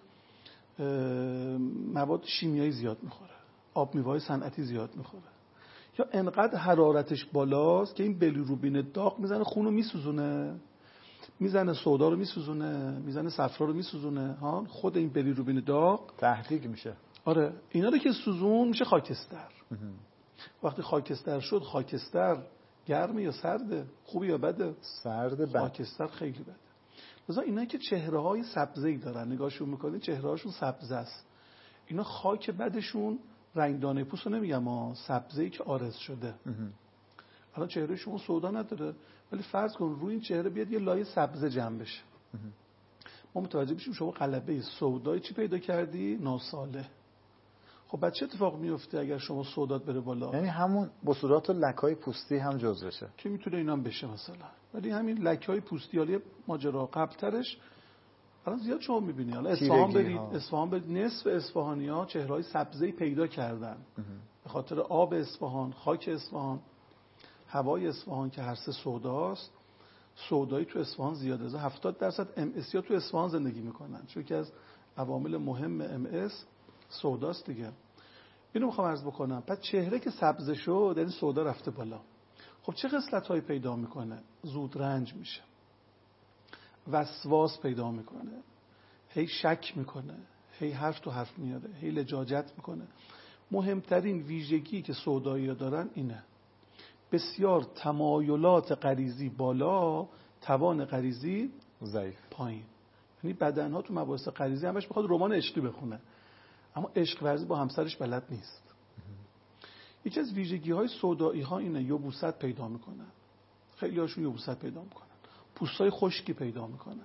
[SPEAKER 2] مواد شیمیایی زیاد میخوره، آب میوه‌های صنعتی زیاد میخوره، یا انقدر حرارتش بالاست که این بلیروبین داغ میزنه خونو میسوزونه، میزنه سودا رو میسوزونه، میزنه صفرا رو میسوزونه. ها خود این بلیروبین داغ
[SPEAKER 1] تهدیگ میشه.
[SPEAKER 2] آره اینا رو که سوزون میشه خاکستر. وقتی خاکستر شد، خاکستر گرمه یا سرده؟ خوبه یا بده؟
[SPEAKER 1] سرده. بد.
[SPEAKER 2] خاکستر خیلی بده. لذا اینا که چهره‌های سبزه‌ای دارن، نگاهشون میکنید چهره‌هاشون سبز است. اینا خاک بدشون رنگدانه پوست رو نمیگم ها، سبزه‌ای که عارض شده. الان چهره شما سودا نداره، ولی فرض کن روی این چهره بیاد یه لایه سبز جمع بشه. ما متوجه بشیم شما غلبه سودای چی پیدا کردی؟ ناصالح. خب بعد چه اتفاق میفته اگر شما سودات بره بالا؟
[SPEAKER 1] یعنی همون بصورات و لک‌های پوستی هم جز بشه
[SPEAKER 2] که میتونه اینا هم بشه مثلا. ولی همین لک‌های پوستی حالا ماجرا قبل‌ترش الان زیاد شما می‌بینید. حالا اصفهان برید، اصفهان برید، نصف اصفهانی‌ها چهره‌های سبزی پیدا کردن به خاطر آب اصفهان، خاک اصفهان، هوای اصفهان که هر سه سوداست. سودایی تو اصفهان زیاده. از هفتاد درصد ام اس ها تو اصفهان زندگی میکنن، چون که از عوامل مهم ام اس سوداست دیگه. اینو میخوام عرض بکنم. بعد چهره که سبز شد یعنی سودا رفته بالا. خب چه خصلت‌هایی پیدا میکنه؟ زود رنج میشه، وسواس پیدا میکنه، هی شک میکنه، هی حرف تو حرف میاره، هی لجاجت میکنه. مهمترین ویژگی که سودایی‌ها دارن اینه: بسیار تمایلات غریزی بالا، توان غریزی
[SPEAKER 1] ضعیف
[SPEAKER 2] پایین. یعنی بدنها تو مباحث غریزی همش میخواد رمان عشقی بخونه، اما عشق ورزی با همسرش بلد نیست. یکی از ویژگی های سودایی ها اینه: یبوست پیدا میکنن. خیلی هاشون یبوست پیدا میکنن، پوستای خشکی پیدا میکنن.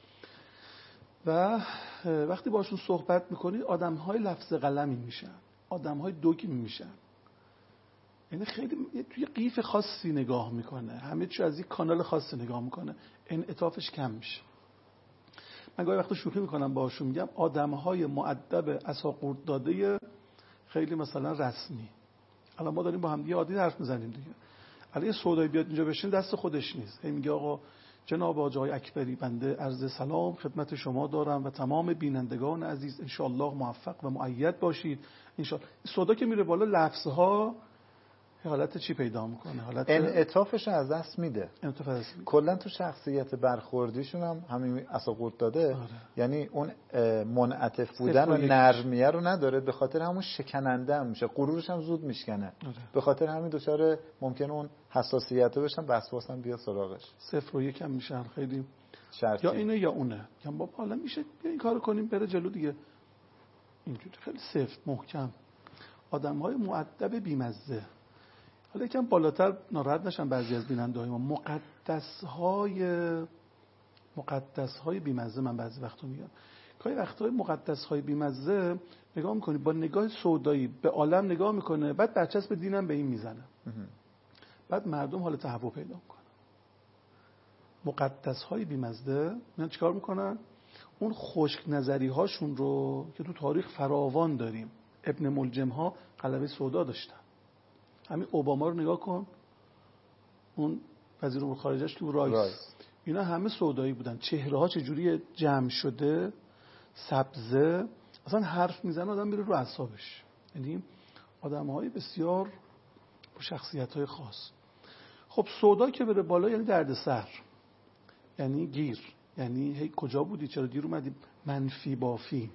[SPEAKER 2] و وقتی باشون صحبت میکنید آدم های لفظ قلمی میشن، آدم های دوگی میشن. یعنی خیلی توی قیف خاصی نگاه میکنه، همه چی از یک کانال خاصی نگاه میکنه، انعطافش کم میشه. من گاهی وقتا شوخی میکنم باهاشون، میگم آدمهای مؤدب عصاقورت داده خیلی مثلا رسمی. الان ما داریم با هم دیگه عادی حرف میزنیم دیگه. الان یه سودایی بیاد اینجا بشین دست خودش نیست، هی میگه آقا جناب آقای اکبری بنده عرض سلام خدمت شما دارم و تمام بینندگان عزیز، انشالله موفق و مؤید باشید. انشالله. سودا که میره بالا لفظها حالت چی پیدا میکنه؟ حالت
[SPEAKER 1] انعطافش از دست میده.
[SPEAKER 2] انعطاف از دست میده.
[SPEAKER 1] کلا تو شخصیت برخوردیشون هم همین اساقورت داده.
[SPEAKER 2] آره.
[SPEAKER 1] یعنی اون منعطف بودن و نرمیه رو نداره، به خاطر همون شکننده هم میشه، غرورش هم زود میشکنه.
[SPEAKER 2] آره.
[SPEAKER 1] به خاطر همین دچار ممکنه اون حساسیته بشن، وسواس هم بیاد سراغش.
[SPEAKER 2] صفر و یک هم میشن خیلی
[SPEAKER 1] شرطی.
[SPEAKER 2] یا اینه یا اونه. یا بابا حالا میشه بیا این کارو کنیم بره جلو دیگه. اینجوری خیلی سفت محکم. آدم‌های مؤدب بی‌مزه. حالا یکم بالاتر ناراحت نشن بعضی از بیننده‌های ما، مقدس‌های مقدس‌های بی‌مزه من بعضی وقتا میگم. گاهی وقت‌های مقدس‌های بی‌مزه نگاه می‌کنی با نگاه سودایی به عالم نگاه می‌کنه، بعد برچسب دینم به این میزنه. بعد مردم حال تهوع پیدا می‌کنن. مقدس‌های بی‌مزه اینا چیکار می‌کنن؟ اون خشک نظری هاشون رو که تو تاریخ فراوان داریم، ابن ملجم ها غلبه سودا داشتن. همین اوباما رو نگاه کن، اون وزیر امور خارجه‌اش که رایس. رایس اینا همه سودایی بودن. چهره ها چجوری جمع شده، سبزه، اصلا حرف میزنه آدم میره رو اعصابش. یعنی آدم‌های بسیار با شخصیت‌های خاص. خب سودا که بره بالا یعنی دردسر، یعنی گیر، یعنی هی کجا بودی، چرا دیر اومدی، منفی بافی.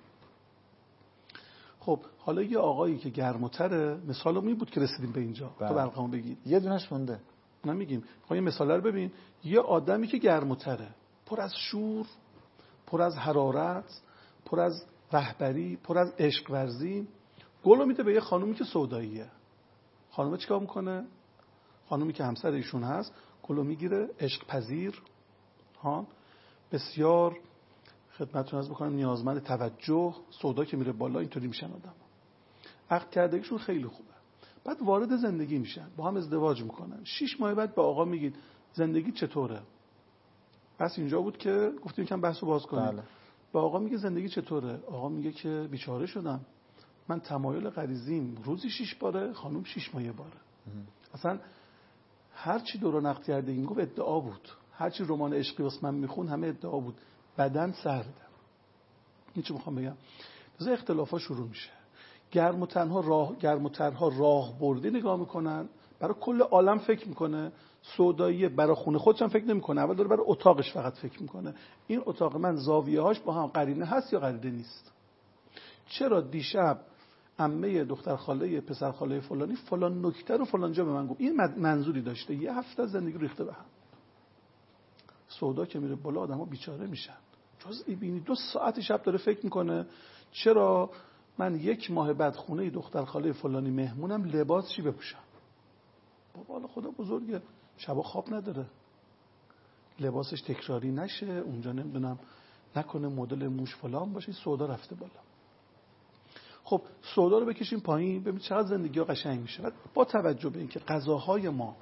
[SPEAKER 2] خب حالا یه آقایی که گرم‌تره، مثالم این بود که رسیدیم به اینجا. تو برقمو بگید.
[SPEAKER 1] یه دونش مونده.
[SPEAKER 2] نمیگیم. خب این مثاله رو ببین، یه آدمی که گرم‌تره، پر از شور، پر از حرارت، پر از رهبری، پر از عشق ورزی، گلو میده به یه خانومی که سوداییه. خانومه چیکار میکنه؟ خانومی که همسر ایشون هست، گلو میگیره، عشق پذیر، ها، بسیار خدمتتون عرض بکنم نیازمند توجه. سودا که میره بالا اینطوری میشن آدم. عقد کردگیشون خیلی خوبه. بعد وارد زندگی میشن، با هم ازدواج میکنن. شش ماه بعد به آقا میگید زندگی چطوره؟ بس اینجا بود که گفتیم کم بحثو باز کنیم. بله. به آقا میگه زندگی چطوره؟ آقا میگه که بیچاره شدم. من تمایل غریزیم روزی شش باره، خانم شش ماه باره. اصلا هر چی دوران عقد کردگی میگفت ادعا بود. هر چی رمان عشقی واسه من میخون همه ادعا بود. بدن سرده. این چی میخوام بگم؟ مثلا اختلافا شروع میشه. گرم و تنها راه گرم و تنها راه بردی نگاه میکنن، برای کل عالم فکر میکنه. سودایی برای خونه خودش هم فکر نمیکنه، اول داره برای اتاقش فقط فکر میکنه. این اتاق من زاویه‌هاش با هم قرینه هست یا قرینه نیست؟ چرا دیشب عمه دختر خاله پسر خاله فلانی فلان نکته رو فلان جا به من گفت؟ این منظوری داشته، یه هفته زندگی ریخته به هم. سودا که میره بالا آدم‌ها بیچاره میشن. جزئی بینی دو ساعت شب داره فکر میکنه چرا من یک ماه بعد خونه دختر خاله فلانی مهمونم، لباس چی بپوشم؟ بابا حالا خدا بزرگه، شبا خواب نداره، لباسش تکراری نشه، اونجا نمیدونم نکنه مدل موش فلان باشه. سودا رفته بالا. خب سودا رو بکشیم پایین ببین چقدر زندگی ها قشنگ میشه. با توجه به اینکه غذاهای ما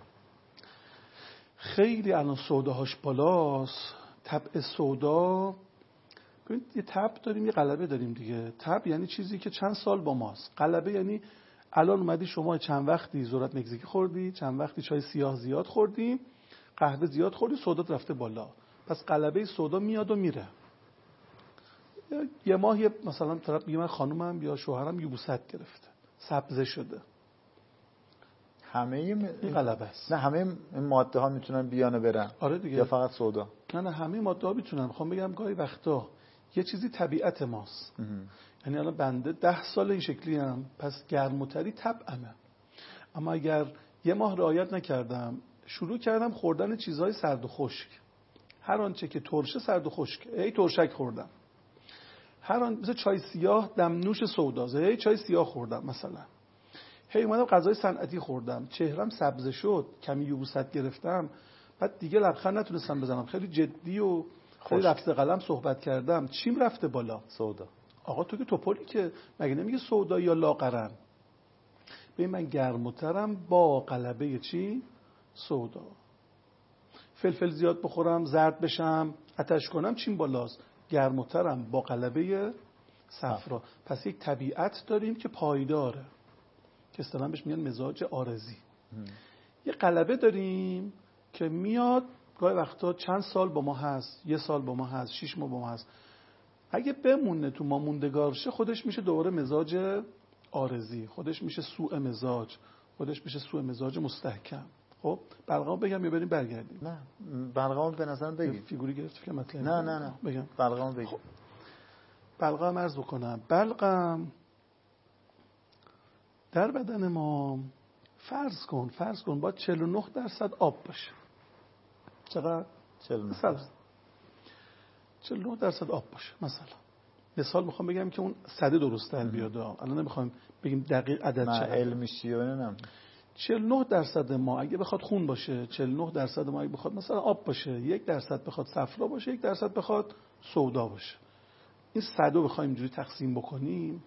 [SPEAKER 2] خیلی الان سوداهاش بالاست، طبع سودا، ببین یه طبع داریم یه غلبه داریم دیگه. طبع یعنی چیزی که چند سال با ماست. غلبه یعنی الان اومدی شما چند وقتی ذرت مکزیکی خوردی، چند وقتی چای سیاه زیاد خوردی، قهوه زیاد خوردی، سودات رفته بالا. پس غلبه سودا میاد و میره. یه ماه یه مثلا طرف میگه من خانومم یا شوهرم یبوست گرفته، سبزه شده.
[SPEAKER 1] همه این
[SPEAKER 2] غلبه است.
[SPEAKER 1] نه همه این ماده ها میتونن بیان برن.
[SPEAKER 2] آره دیگه.
[SPEAKER 1] یا فقط سودا؟
[SPEAKER 2] نه نه همه ماده ها میتونن. میخوام بگم گاهی وقتا یه چیزی طبیعت ماست. یعنی الان بنده ده سال این شکلی ام، پس گرم و تری طبعمه. اما اگر یه ماه رعایت نکردم، شروع کردم خوردن چیزهای سرد و خشک، هر آنچه که ترشه سرد و خشک، ای ترشک خوردم. هر آن مثلا چای سیاه دمنوش سودازه، ای چای سیاه خوردم مثلا. هی اومدم غذای صنعتی خوردم، چهرم سبز شد، کمی یبوست گرفتم، بعد دیگه لبخند نتونستم بزنم، خیلی جدی و خیلی رفته قلم صحبت کردم. چیم رفته بالا؟
[SPEAKER 1] سودا.
[SPEAKER 2] آقا تو که توپلی که مگه نمیگه سودا یا لاغرن؟ ببین من گرم‌ترم با غلبه چی؟ سودا. فلفل زیاد بخورم، زرد بشم، آتش کنم، چیم بالاست؟ گرم‌ترم با غلبه صفرا. پس یک طبیعت داریم که پایداره که اصطلاحاً بهش میگن مزاج عارضی. یه غلبه داریم که میاد گاهی وقتا چند سال با ما هست، یه سال با ما هست، شش ماه با ما هست. اگه بمونه تو ما موندگار شه، خودش میشه دوباره مزاج عارضی، خودش میشه سوء مزاج، خودش بشه سوء مزاج مستحکم. خب بلغم بگم یا بریم برگردیم؟
[SPEAKER 1] نه بلغم به نظرم بگیم.
[SPEAKER 2] فیگوری گرفت که مطلب
[SPEAKER 1] نه نه نه
[SPEAKER 2] بگم
[SPEAKER 1] بلغم بگیم.
[SPEAKER 2] خب. بلغم عرض بکنم. بلغم در بدن ما فرض کن فرض کن با چهل و نه درصد آب باشه. چقدر؟
[SPEAKER 1] چهل و نه
[SPEAKER 2] درصد. چهل و نه درصد آب باشه. مثلا مثال میخوام بگم که اون صده درست در بیاد. الان نمیخوایم بگیم دقیق عدد چقدر.
[SPEAKER 1] نه علمی شیونه نم.
[SPEAKER 2] چهل و نه درصد ما اگه بخواد خون باشه، چهل و نه درصد ما اگه بخواد مثلا آب باشه، یک درصد بخواد صفرا باشه، یک درصد بخواد سودا باشه. این صد رو بخوایم اینجوری تقسیم بکنیم،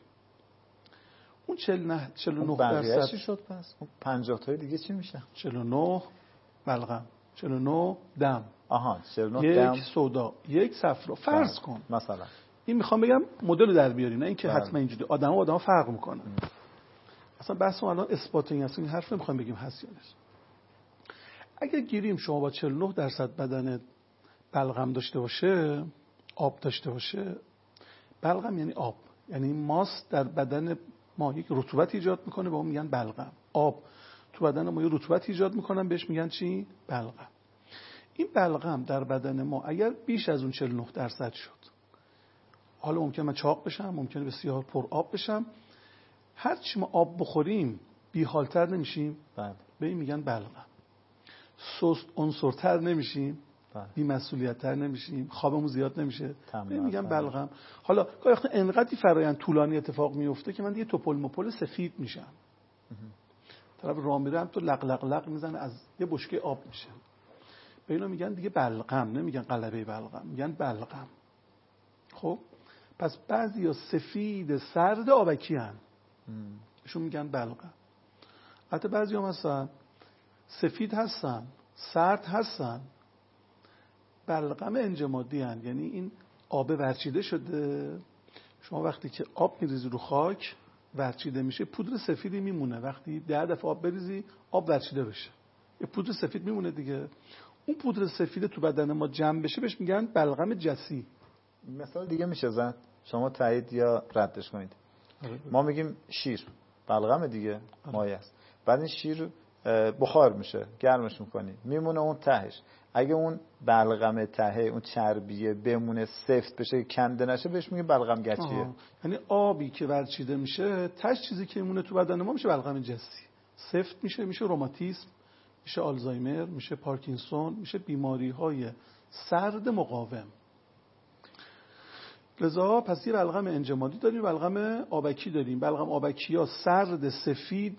[SPEAKER 2] اون چهل و نه درصد
[SPEAKER 1] چی شد پس؟ پنجاه تا دیگه چی میشه؟
[SPEAKER 2] چهل و نه بلغم، چهل و نه دم.
[SPEAKER 1] آها چهل و نه
[SPEAKER 2] یک
[SPEAKER 1] دم.
[SPEAKER 2] سودا، یک صفرا. فرض کن
[SPEAKER 1] مثلا
[SPEAKER 2] این میخوام بگم مدل در بیاری، نه اینکه
[SPEAKER 1] بله.
[SPEAKER 2] حتما اینجوری آدما آدما فرق میکنن. اصلا بحث الان اثبات این است، این حرف نمیخوام بگیم هست یا نیست. اگر گیریم شما با چهل و نه درصد بدن بلغم داشته باشه، آب داشته باشه، بلغم یعنی آب، یعنی ماست در بدن ما یک رطوبت ایجاد میکنه، به اون میگن بلغم. آب تو بدن ما یک رطوبت ایجاد میکنن، بهش میگن چی؟ بلغم. این بلغم در بدن ما اگر بیش از اون چهل و نه درصد شد، حالا ممکنه من چاق بشم، ممکنه بسیار پر آب بشم، هر چی ما آب بخوریم بی حالتر نمیشیم،
[SPEAKER 1] بله.
[SPEAKER 2] به این میگن بلغم. سست عنصرتر نمیشیم،
[SPEAKER 1] بله.
[SPEAKER 2] بی مسئولیت‌تر نمیشیم، خوابمون زیاد نمیشه، به این میگن
[SPEAKER 1] بله.
[SPEAKER 2] بلغم. حالا گاهی وقتا انقدر فرآیند طولانی اتفاق میفته که من دیگه توپل مپل سفید میشم. طرف راه میره هم تو لق لق لق میزنه، از یه بشکه آب میشه. به اینا میگن دیگه بلغم، نمیگن قلبه بلغم، میگن بلغم. خب پس بعضیا سفید سرد آبکی هن، ایشون میگن بلغم. حتی بعضی هم هستن سفید هستن سرد هستن، بلغم انجمادی هن، یعنی این آب ورچیده شده. شما وقتی که آب میریزی رو خاک ورچیده میشه، پودر سفیدی میمونه. وقتی ده دفعه آب بریزی آب ورچیده بشه، یه پودر سفید میمونه دیگه. اون پودر سفید تو بدن ما جمع بشه بهش میگن بلغم جسی.
[SPEAKER 1] مثال دیگه میشه زد، شما تایید یا ردش کنید. ما میگیم شیر بلغم دیگه، مایه است. بعد این شیر بخار میشه، گرمش میکنی، میمونه اون تهش. اگه اون بلغم ته، اون چربیه بمونه، سفت بشه، کنده نشه، بهش میگه بلغم گچیه.
[SPEAKER 2] یعنی آبی که ورچیده میشه تهش چیزی که میمونه تو بدن ما میشه بلغم جسی. سفت میشه، میشه روماتیسم، میشه آلزایمر، میشه پارکینسون، میشه بیماری های سرد مقاوم. لذا پس یه بلغم انجمادی داریم، بلغم آبکی داریم. بلغم آبکی ها سرد سفید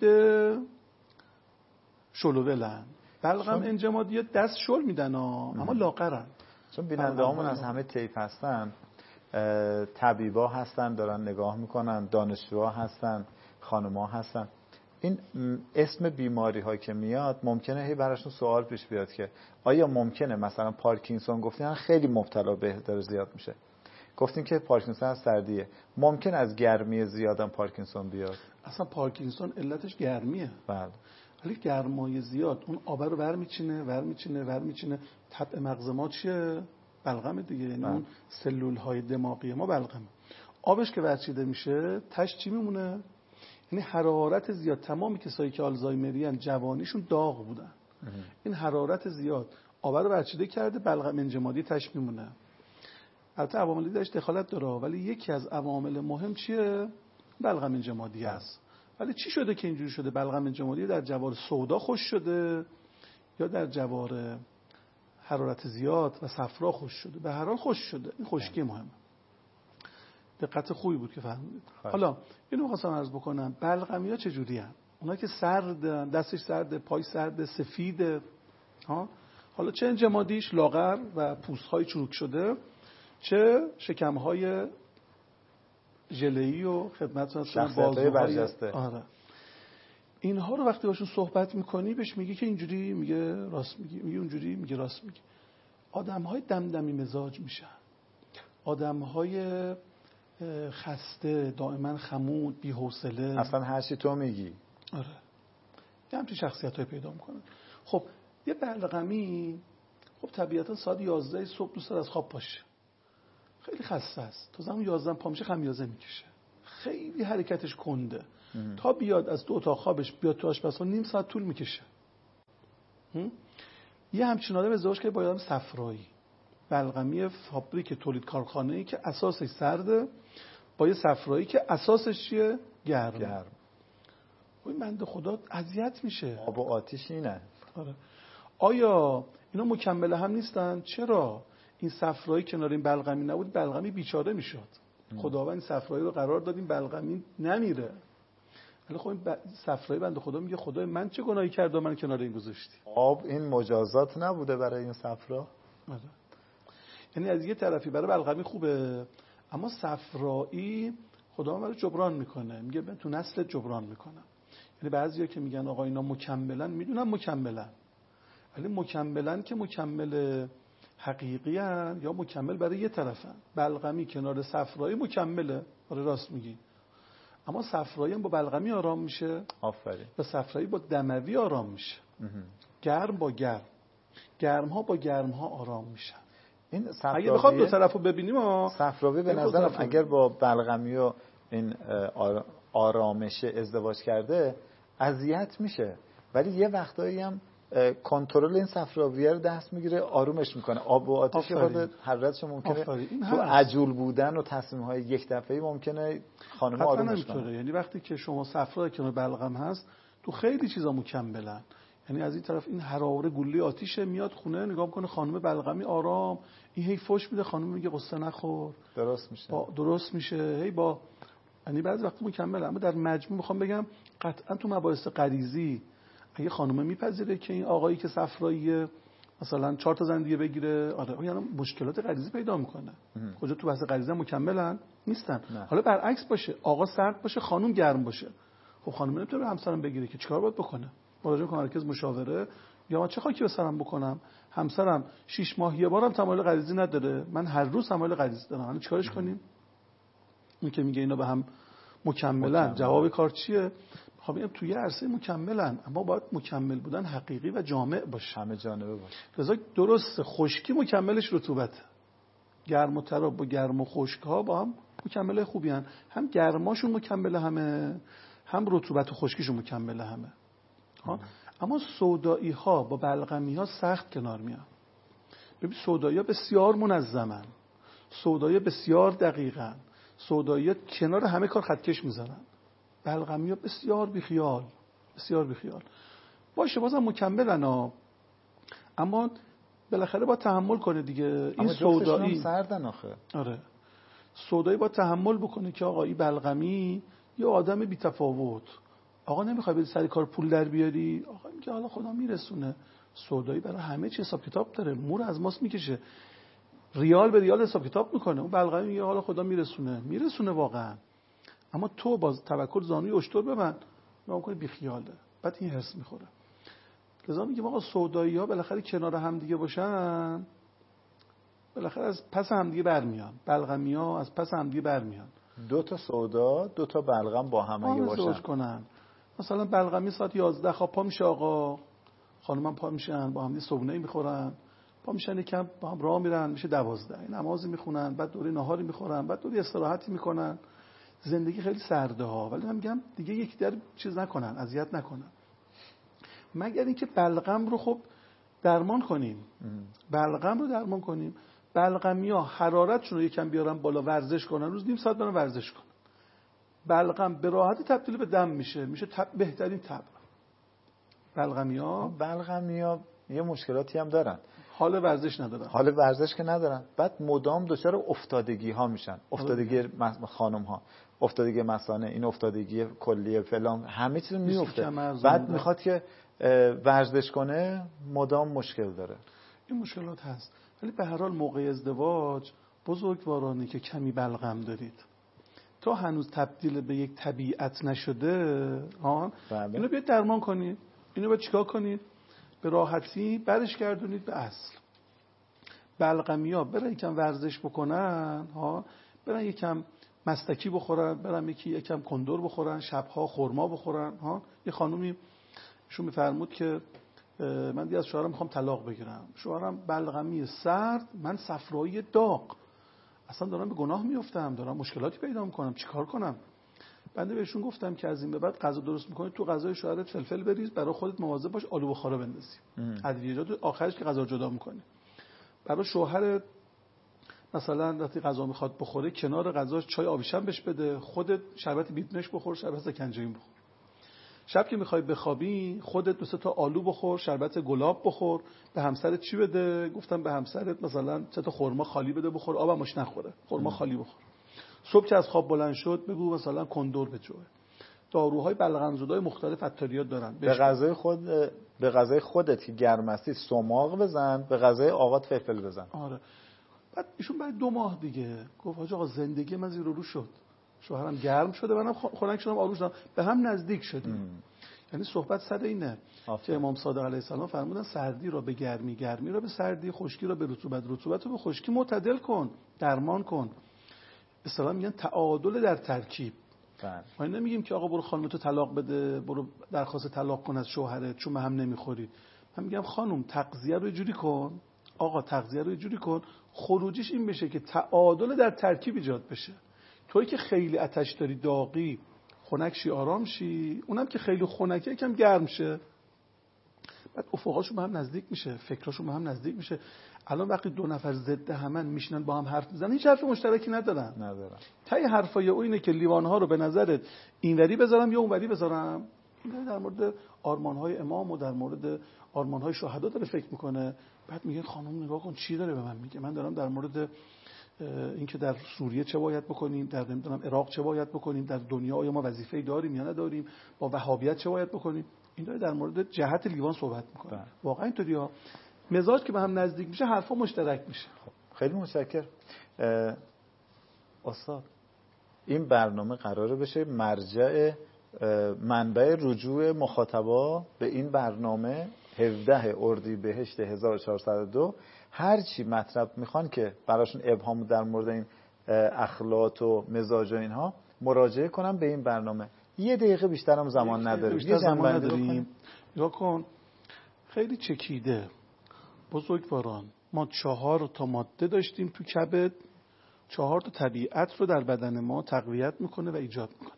[SPEAKER 2] شلوولن. بلغم انجمادی ها دست شل میدن ها، اما لاغرن.
[SPEAKER 1] چون بیننده همون از همه تیپ هستن، طبیبا هستن دارن نگاه میکنن، دانشجوها هستن، خانم‌ها هستن. این اسم بیماری ها که میاد ممکنه هی براشون سوال پیش بیاد که آیا ممکنه مثلا پارکینسون، گفتین خیلی مبتلا به داره زیاد میشه، گفتین که پارکینسون از سردیه، ممکن از گرمی زیادم پارکینسون بیاد؟
[SPEAKER 2] اصلا پارکینسون علتش گرمیه.
[SPEAKER 1] بله.
[SPEAKER 2] ولی گرمای زیاد اون آب رو ور میچینه ور میچینه ور میچینه. طبع مغز ما چیه؟ بلغم دیگه، یعنی اون سلول های دماغی ما بلغمه. آبش که ورچیده میشه تش چی میمونه؟ یعنی حرارت زیاد. تمامی کسایی که آلزایمری ان جوانیشون داغ بودن. اه. این حرارت زیاد آب رو ورچیده کرده، بلغم انجمادی تش میمونه. البته عواملی درش دخالت داره، ولی یکی از عوامل مهم چیه؟ بلغم انجمادی است. ولی چی شده که اینجوری شده؟ بلغم انجمادی در جوار سودا خوش شده یا در جوار حرارت زیاد و صفرا خوش شده؟ به هر حال خوش شده. این خشکی مهمه. دقت خوبی بود که فهمیدید. حالا اینو خواستم عرض بکنم، بلغمی‌ها چجوری هستن؟ اونایی که سرد، دستش سرد، پای سرد، سفید، ها، حالا چه انجمادیش لاغر و پوست‌های چروک شده، چه شکم‌های ژله‌ای و خدمت مثلا بازوهای، آره، اینها رو وقتی باشون صحبت میکنی بهش میگی که اینجوری، میگه راست میگی، میگه اونجوری، میگه راست میگی. آدم‌های دمدمی مزاج میشن، آدم‌های خسته، دائما خمود، بی‌حوصله،
[SPEAKER 1] اصلا هر چی تو میگی.
[SPEAKER 2] آره، یه همچین شخصیت‌های پیدا میکنن. خب یه بلغمی خب طبیعتا ساعت یازده صبح دوست داره از خواب پاشه، خیلی خسته است، تا زمان یازده پا میشه خمیازه میکشه، خیلی حرکتش کنده، تا بیاد از تو اتاق خوابش بیاد تو آشپزخونه نیم ساعت طول میکشه. یه همچین آدم ازدواج که با آدم صفرایی، بلغمی فابریک تولید کارخانه‌ای که اساسش سرده، با یه صفرایی که اساسش چیه؟ گرم.
[SPEAKER 1] گرم.
[SPEAKER 2] این بنده خدا اذیت میشه.
[SPEAKER 1] آب و آتیش اینه.
[SPEAKER 2] آره. آیا اینا مکمل هم نیستن؟ چرا؟ این صفرایی کنار این بلغمی نبود بلغمی بیچاره میشد. خداوند این صفرایی رو قرار داد این بلغمی نمیره. ولی خب این ب... صفرایی بنده خدا میگه خدای من چه گناهی کردم من کنار این گذاشتی؟
[SPEAKER 1] آب این مجازات نبوده برای این صفرا؟
[SPEAKER 2] آره. یعنی از یه طرفی برای بلغمی خوبه، اما صفرایی خدا برای جبران میکنه، میگه من تو نسل جبران میکنم. یعنی بعضیا که میگن آقا اینا مکملن، میدونم مکملن، ولی مکملن که مکمل حقیقی هن یا مکمل برای یه طرفن. بلغمی کنار صفرایی مکمله، آره راست میگی، اما صفرایی هم با بلغمی آرام میشه.
[SPEAKER 1] آفرین.
[SPEAKER 2] و صفرایی با دموی آرام میشه. گرم با گرم، گرم ها با گرم ها آرام میشن.
[SPEAKER 1] این صفراوی
[SPEAKER 2] اگه بخوام دو طرفو ببینیم ها،
[SPEAKER 1] صفراوی به نظرم اگر با بلغمی و این آرامش ازدواج کرده اذیت میشه، ولی یه وقتایی هم کنترل این صفراویه رو دست میگیره، آرومش میکنه. آب و آتش خود حرارتش ممکنه تو عجول بودن و تصمیم های یک دفعه‌ای ممکنه خانم آرومش کنه.
[SPEAKER 2] یعنی وقتی که شما صفرا کنار بلغم هست تو خیلی چیزا مکملن. یعنی از این طرف این حراره گولی آتیشه، میاد خونه نگاه میکنه خانم بلغمی آرام، این هی فوش میده، خانم میگه قصه نخور،
[SPEAKER 1] درست میشه
[SPEAKER 2] با درست میشه هی با، یعنی بعضی وقت مکمله. اما در مجموع میخوام بگم قطعا تو مباحث غریزی اگه خانم میپذیره که این آقایی که صفراییه مثلا چهار تا زن دیگه بگیره، آره یعنی مشکلات غریزی پیدا میکنه. کجا تو بحث غریزی مکملن نیستن.
[SPEAKER 1] نه.
[SPEAKER 2] حالا برعکس باشه، آقا سرد باشه خانم گرم باشه، خب خانم نمیتونه همسرم بگیره که چیکار باید بکنه؟ مراجعه کنه مرکز مشاوره، یا من چه خاکی به سرم بکنم؟ همسرم شش ماه یه بارم تمایل غریزی نداره، من هر روز تمایل غریزی دارم، الان چیکارش کنیم؟ این که میگه اینا به هم مکملن، مکمل. جواب کار چیه؟ خب این توی عرصه مکملن، اما باید مکمل بودن حقیقی و جامع باشه،
[SPEAKER 1] همه جانبه باشه.
[SPEAKER 2] لذا درست خشکی مکملش رطوبت، گرم و تراب با گرم و خشک ها با هم مکمل خوبی هن. هم گرماشون مکمل همه، هم رطوبت و خشکیشون مکمل همه. ها؟ اما سودایی ها با بلغمی ها سخت کنار میان. ببین سودایی ها بسیار منظمن، سودایی بسیار دقیقن، سودایی ها کنار همه کار خطکش میزنن. بلغمی ها بسیار بیخیال، بسیار بیخیال. باشه بازم مکملن ها، اما بالاخره با تحمل کنه دیگه. این سودایی
[SPEAKER 1] سردن آخه.
[SPEAKER 2] آره. سودایی با تحمل بکنه که آقا این بلغمی یه آدم بی تفاوت، آقا نمیخوای بری سر کار پول در بیاری، آقا میگه حالا خدا میرسونه. سودایی برای همه چی حساب کتاب داره، مور از ماست میکشه، ریال به ریال حساب کتاب میکنه. اون بلغمی میگه حالا خدا میرسونه، میرسونه واقعا. اما تو باز توکل زانوی اشتر ببند، نگاه کنی بی خیاله، بعد این حس میخوره. لذا میگه آقا سودایی ها بالاخره کنار هم دیگه باشن، بالاخره از پس هم دیگه برمیان. بلغمی ها از پس هم دیگه برمیان.
[SPEAKER 1] دو تا سودا، دو تا بلغم با هم اگه باشن
[SPEAKER 2] کنن. مثلا بلغمی ساعت یازده خواب پا میشه آقا، خانمم پا میشن با هم دیگه صبحونه میخورن، پا میشن یکم با هم راه میرن، میشه دوازده، نمازی میخونن، بعد دوره نهاری میخورن، بعد دوره استراحتی میکنن. زندگی خیلی سرده ها، ولی من میگم دیگه یک در چیز نکنن، اذیت نکنن، مگر اینکه بلغم رو خب درمان کنیم. بلغم رو درمان کنیم. بلغمیا حرارتشون رو یکم بیارن بالا، ورزش کنن، روز نیم ساعت برن ورزش کنن، بلغم به راحتی تبدیل به دم میشه، میشه تب بهترین تب. بلغمیا
[SPEAKER 1] بلغمیا یه مشکلاتی هم دارن،
[SPEAKER 2] حال ورزش ندارن،
[SPEAKER 1] حال ورزش که ندارن، بعد مدام دچار افتادگی ها میشن، افتادگی خانم ها، افتادگی مثانه، این افتادگی کلیه فلان، همه چیز میفته، بعد میخواد که ورزش کنه، مدام مشکل داره.
[SPEAKER 2] این مشکلات هست. ولی به هر حال موقع ازدواج بزرگوارانی که کمی بلغم دارید، تا هنوز تبدیل به یک طبیعت نشده، ها بله. اینو بیاید درمان کنید. اینو باید چیکار کنید؟ به راحتی برش گردونید به اصل. بلغمیا برن یکم ورزش بکنن، ها برن یکم مستکی بخورن، برن یکی یکم کندور بخورن، شبها خرما بخورن. ها یه خانومی شو میفرمود که من دیگه از شوهرم میخوام طلاق بگیرم، شوهرم بلغمی سرد، من صفرایی داغ، اصلا دارم به گناه میافتم، دارم مشکلاتی پیدا میکنم، چیکار کنم؟ بنده بهشون گفتم که از این به بعد غذا درست می‌کنید تو غذای شوهرت فلفل بریز، برای خودت مواظب باش آلو بخارا بندازی، ادویه‌جات آخرش که غذا جدا می‌کنی. برای شوهرت مثلا وقتی غذا میخواد بخوره کنار غذاش چای آبیشم بهش بده، خودت شربت بیتمش بخور، شربت زکنجبین بخور. شب که میخوای بخوابی خودت دو سه تا آلو بخور، شربت گلاب بخور. به همسرت چی بده؟ گفتم به همسرت مثلا سه تا خرما خالی بده بخور، آبمش نخوره، خرما خالی بخور. صبح که از خواب بلند شد بگو مثلا کندور بجوه. داروهای بلغم‌زدای مختلف عطاریات دارن.
[SPEAKER 1] به غذای خود به غذای خودت که گرم هستی سماق بزن، به غذای آقات فلفل بزن.
[SPEAKER 2] آره. بعد ایشون بعد دو ماه دیگه گفت حاج آقا زندگی من زیر و رو شد، شوهرم گرم شده، منم خنک شدم، آروم شدم، به هم نزدیک شدیم. یعنی صحبت سر اینه آفره. که امام صادق علیه السلام فرمودن سردی را به گرمی، گرمی را به سردی، خشکی را به رطوبت، رطوبت رو به خشکی معتدل کن، درمان کن. اصطلاحاً میگن تعادل در ترکیب. ما نمیگیم که آقا برو خانمتو طلاق بده، برو درخواست طلاق کن از شوهرت چون هم نمیخوری. من میگم خانم تغذیه رو جوری کن، آقا تغذیه رو جوری کن خروجیش این بشه که تعادل در ترکیب ایجاد بشه. تویی که خیلی آتش داری داغی خنک شی آرام شی، اونم که خیلی خنکه یکم گرم شه. بعد افقاشون به هم نزدیک میشه، فکراشون به هم نزدیک میشه. الان وقتی دو نفر ضد همن میشنن با هم حرف میزنن هیچ حرف مشترکی ندارن.
[SPEAKER 1] ندارن.
[SPEAKER 2] تای حرفای او اینه که لیوان‌ها رو به نظرت اینوری بذارم یا اونوری بذارم. این در مورد آرمان‌های امام و در مورد آرمان‌های شهدا داره فکر میکنه. بعد میگه خانم نگاه کن چی داره به من میگه. من دارم در مورد اینکه در سوریه چه باید بکنیم، در نمیدونم عراق چه باید بکنیم، در دنیا آیا ما وظیفه‌ای داریم یا نداریم، با وهابیت چه باید بکنیم. این داره در مورد جهت لیوان صحبت میکنه. واقعا اینطوریه. مزاج که به هم نزدیک میشه حرفا مشترک میشه.
[SPEAKER 1] خب خیلی متشکرم. استاد این برنامه قراره بشه مرجع منبع رجوع مخاطبا به این برنامه هفدهم اردیبهشت هزار و چهارصد و دو. هر چی مطلب میخوان که براشون ابهام در مورد این اخلاق و مزاج و اینها مراجعه کنم به این برنامه. یه دقیقه بیشتر هم زمان نداریم.
[SPEAKER 2] یه زمان نداریم. نگاه کن خیلی چکیده. بزرگواران ما چهار تا ماده داشتیم تو کبد، چهار تا طبیعت رو در بدن ما تقویت میکنه و ایجاد میکنه.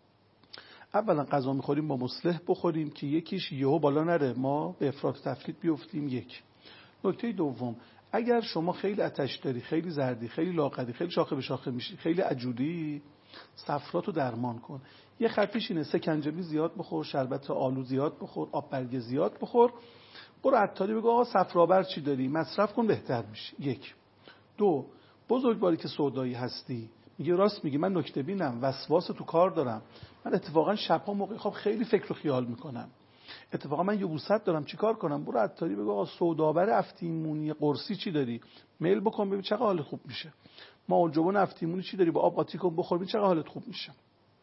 [SPEAKER 2] اولا غذا میخوریم با مصلح بخوریم که یکیش یهو بالا نره ما به افراط و تفریط بیفتیم. یک. نکته دوم اگر شما خیلی آتش داری، خیلی زردی، خیلی لاغری، خیلی شاخه به شاخه میشی، خیلی عجولی، صفراتو درمان کن. یه خطیش اینه سکنجبی زیاد بخور، شربت آلو زیاد بخور، آب برگ زیاد بخور. برو عطاری بگو آقا صفرابر چی داری مصرف کن بهتر میشی. یک. دو بزرگواری که سودایی هستی میگه راست میگه من نکته بینم وسواس تو کار دارم، من اتفاقا شبها موقع خواب خیلی فکر و خیال میکنم، اتفاقا من یبوست دارم چیکار کنم؟ برو عطاری بگو آقا سودابر افتیمونی قرصی چی داری میل بکن ببین چقدر حالت خوب میشه. ماجبون افتیمونی چی داری با آب قاطی کن بخور ببین چقدر حالت خوب میشه.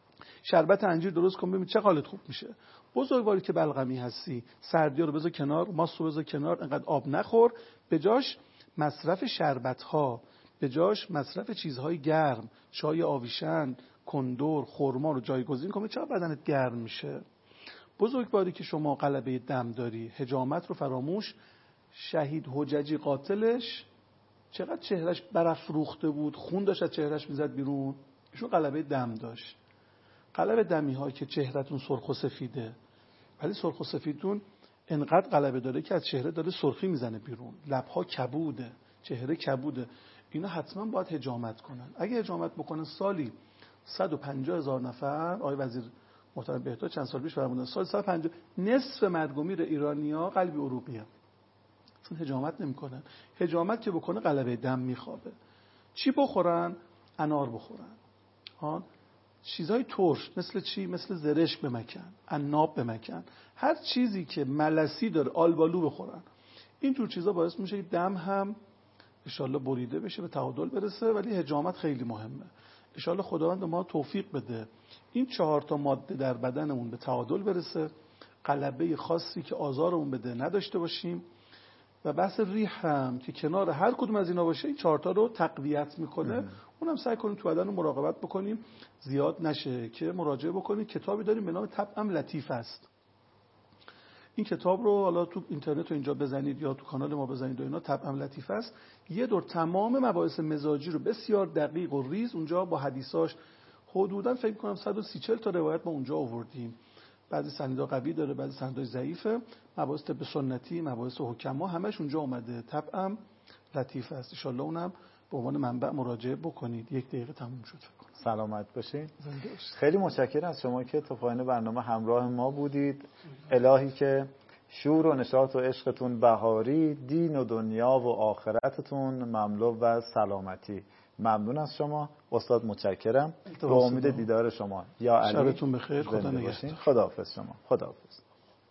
[SPEAKER 2] شربت انجیر درست کن ببین چقدر حالت خوب میشه. بزرگواری که بلغمی هستی سردی رو بذار کنار، ماست رو بذار کنار، انقدر آب نخور، به جاش مصرف شربت ها، به جاش مصرف چیزهای گرم، چای آویشن، کندور، خرما رو جایگزین کن. چقدر بدنت گرم میشه. بزرگواری که شما غلبه دم داری، حجامت رو فراموش. شهید حججی قاتلش چقدر چهرش برافروخته بود، خون داشت از چهرش میزد بیرون، ایشون غلبه دم داشت. غلبه دمی ها که چهرهتون سرخ و سفیده، ولی سرخ و سفیدتون انقدر غلبه داره که از چهره داره سرخی میزنه بیرون، لبها کبوده، چهره کبوده، اینا حتما باید حجامت کنن. اگه حجامت بکنن سالی صد و پنجاه هزار نفر، آقای وزیر محترم بهداشت چند سال پیش فرمودن سال صد و پنجاه نصف مرگ و میر ایرانی‌ها قلبی عروقیه، چون حجامت نمیکنن. حجامت که بکنه غلبه دم میخوابه. چی بخورن؟ انار بخورن، ها، چیزای ترش مثل چی؟ مثل زرشک بمکن، عناب بمکن، هر چیزی که ملسی داره، آلبالو بخورن. اینجور چیزا باعث میشه که دم هم انشالله بریده بشه، به تعادل برسه. ولی حجامت خیلی مهمه. انشالله خداوند ما توفیق بده این چهار تا ماده در بدنمون به تعادل برسه، غلبه خاصی که آزارمون بده نداشته باشیم. و بحث ریح هم که کنار هر کدوم از اینا باشه این چهار تا رو تقویت میکنه. اونم سعی کنیم تو بدن رو مراقبت بکنیم زیاد نشه. که مراجعه بکنیم کتابی داریم به نام طبعم لطیف است. این کتاب رو حالا تو اینترنت رو اینجا بزنید یا تو کانال ما بزنید و اینا، طبعم لطیف است. یه دور تمام مباحث مزاجی رو بسیار دقیق و ریز اونجا با حدیثاش حدوداً فکر کنم صد و سی چهل تا روایت ما اونجا آوردیم. بعضی سندها قوی داره، بعضی سندهای ضعیفه. مباحث طب سنتی، مباحث حکما همش اونجا اومده. طبعاً لطیف است. ان شاءالله اونم به عنوان منبع مراجعه بکنید. یک دقیقه تموم شد فکر کنم.
[SPEAKER 1] سلامت باشید.
[SPEAKER 2] زنده باشید.
[SPEAKER 1] خیلی متشکرم از شما که تا پایان برنامه همراه ما بودید. الهی که شور و نشاط و عشقتون بهاری، دین و دنیا و آخرتتون مملو و سلامتی. ممنون از شما استاد، متشکرم. به امید دیدار شما. یا علی،
[SPEAKER 2] شبتون بخیر. خدا نگهدار.
[SPEAKER 1] خداحافظ شما. خداحافظ.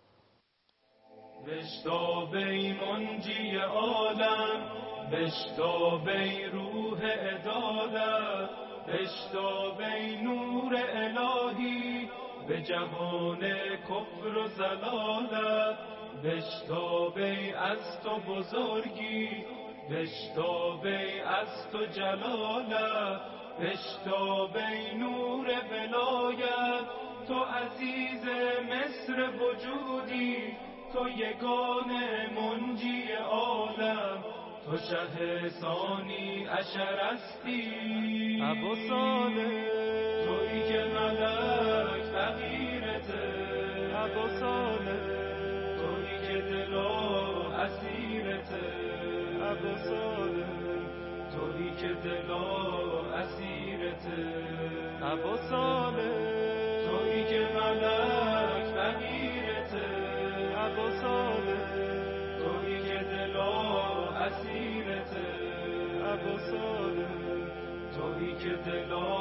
[SPEAKER 4] بشتابی منجی عالم، بشتابی روح عدالت، بشتابی نور الهی به جهان کفر و زلالت، بشتابی از تو بزرگی، بشتابی از تو جلالت، بشتابی نور ولایت، تو عزیز مصر وجودی، تو یگان منجی عالم، تو شه ثانی عشر استی،
[SPEAKER 3] ابو صالح
[SPEAKER 4] تویی که ملک فقیرته،
[SPEAKER 3] ابو صالح
[SPEAKER 4] تویی که دلا اسیرته،
[SPEAKER 3] ابو صالح
[SPEAKER 4] تویی که دلا اسیرته،
[SPEAKER 3] ابو صالح
[SPEAKER 4] تویی که ملک فقیرته،
[SPEAKER 3] ابو صالح
[SPEAKER 4] تویی که دلا اسیرته،
[SPEAKER 3] ابو صالح
[SPEAKER 4] تویی که دلا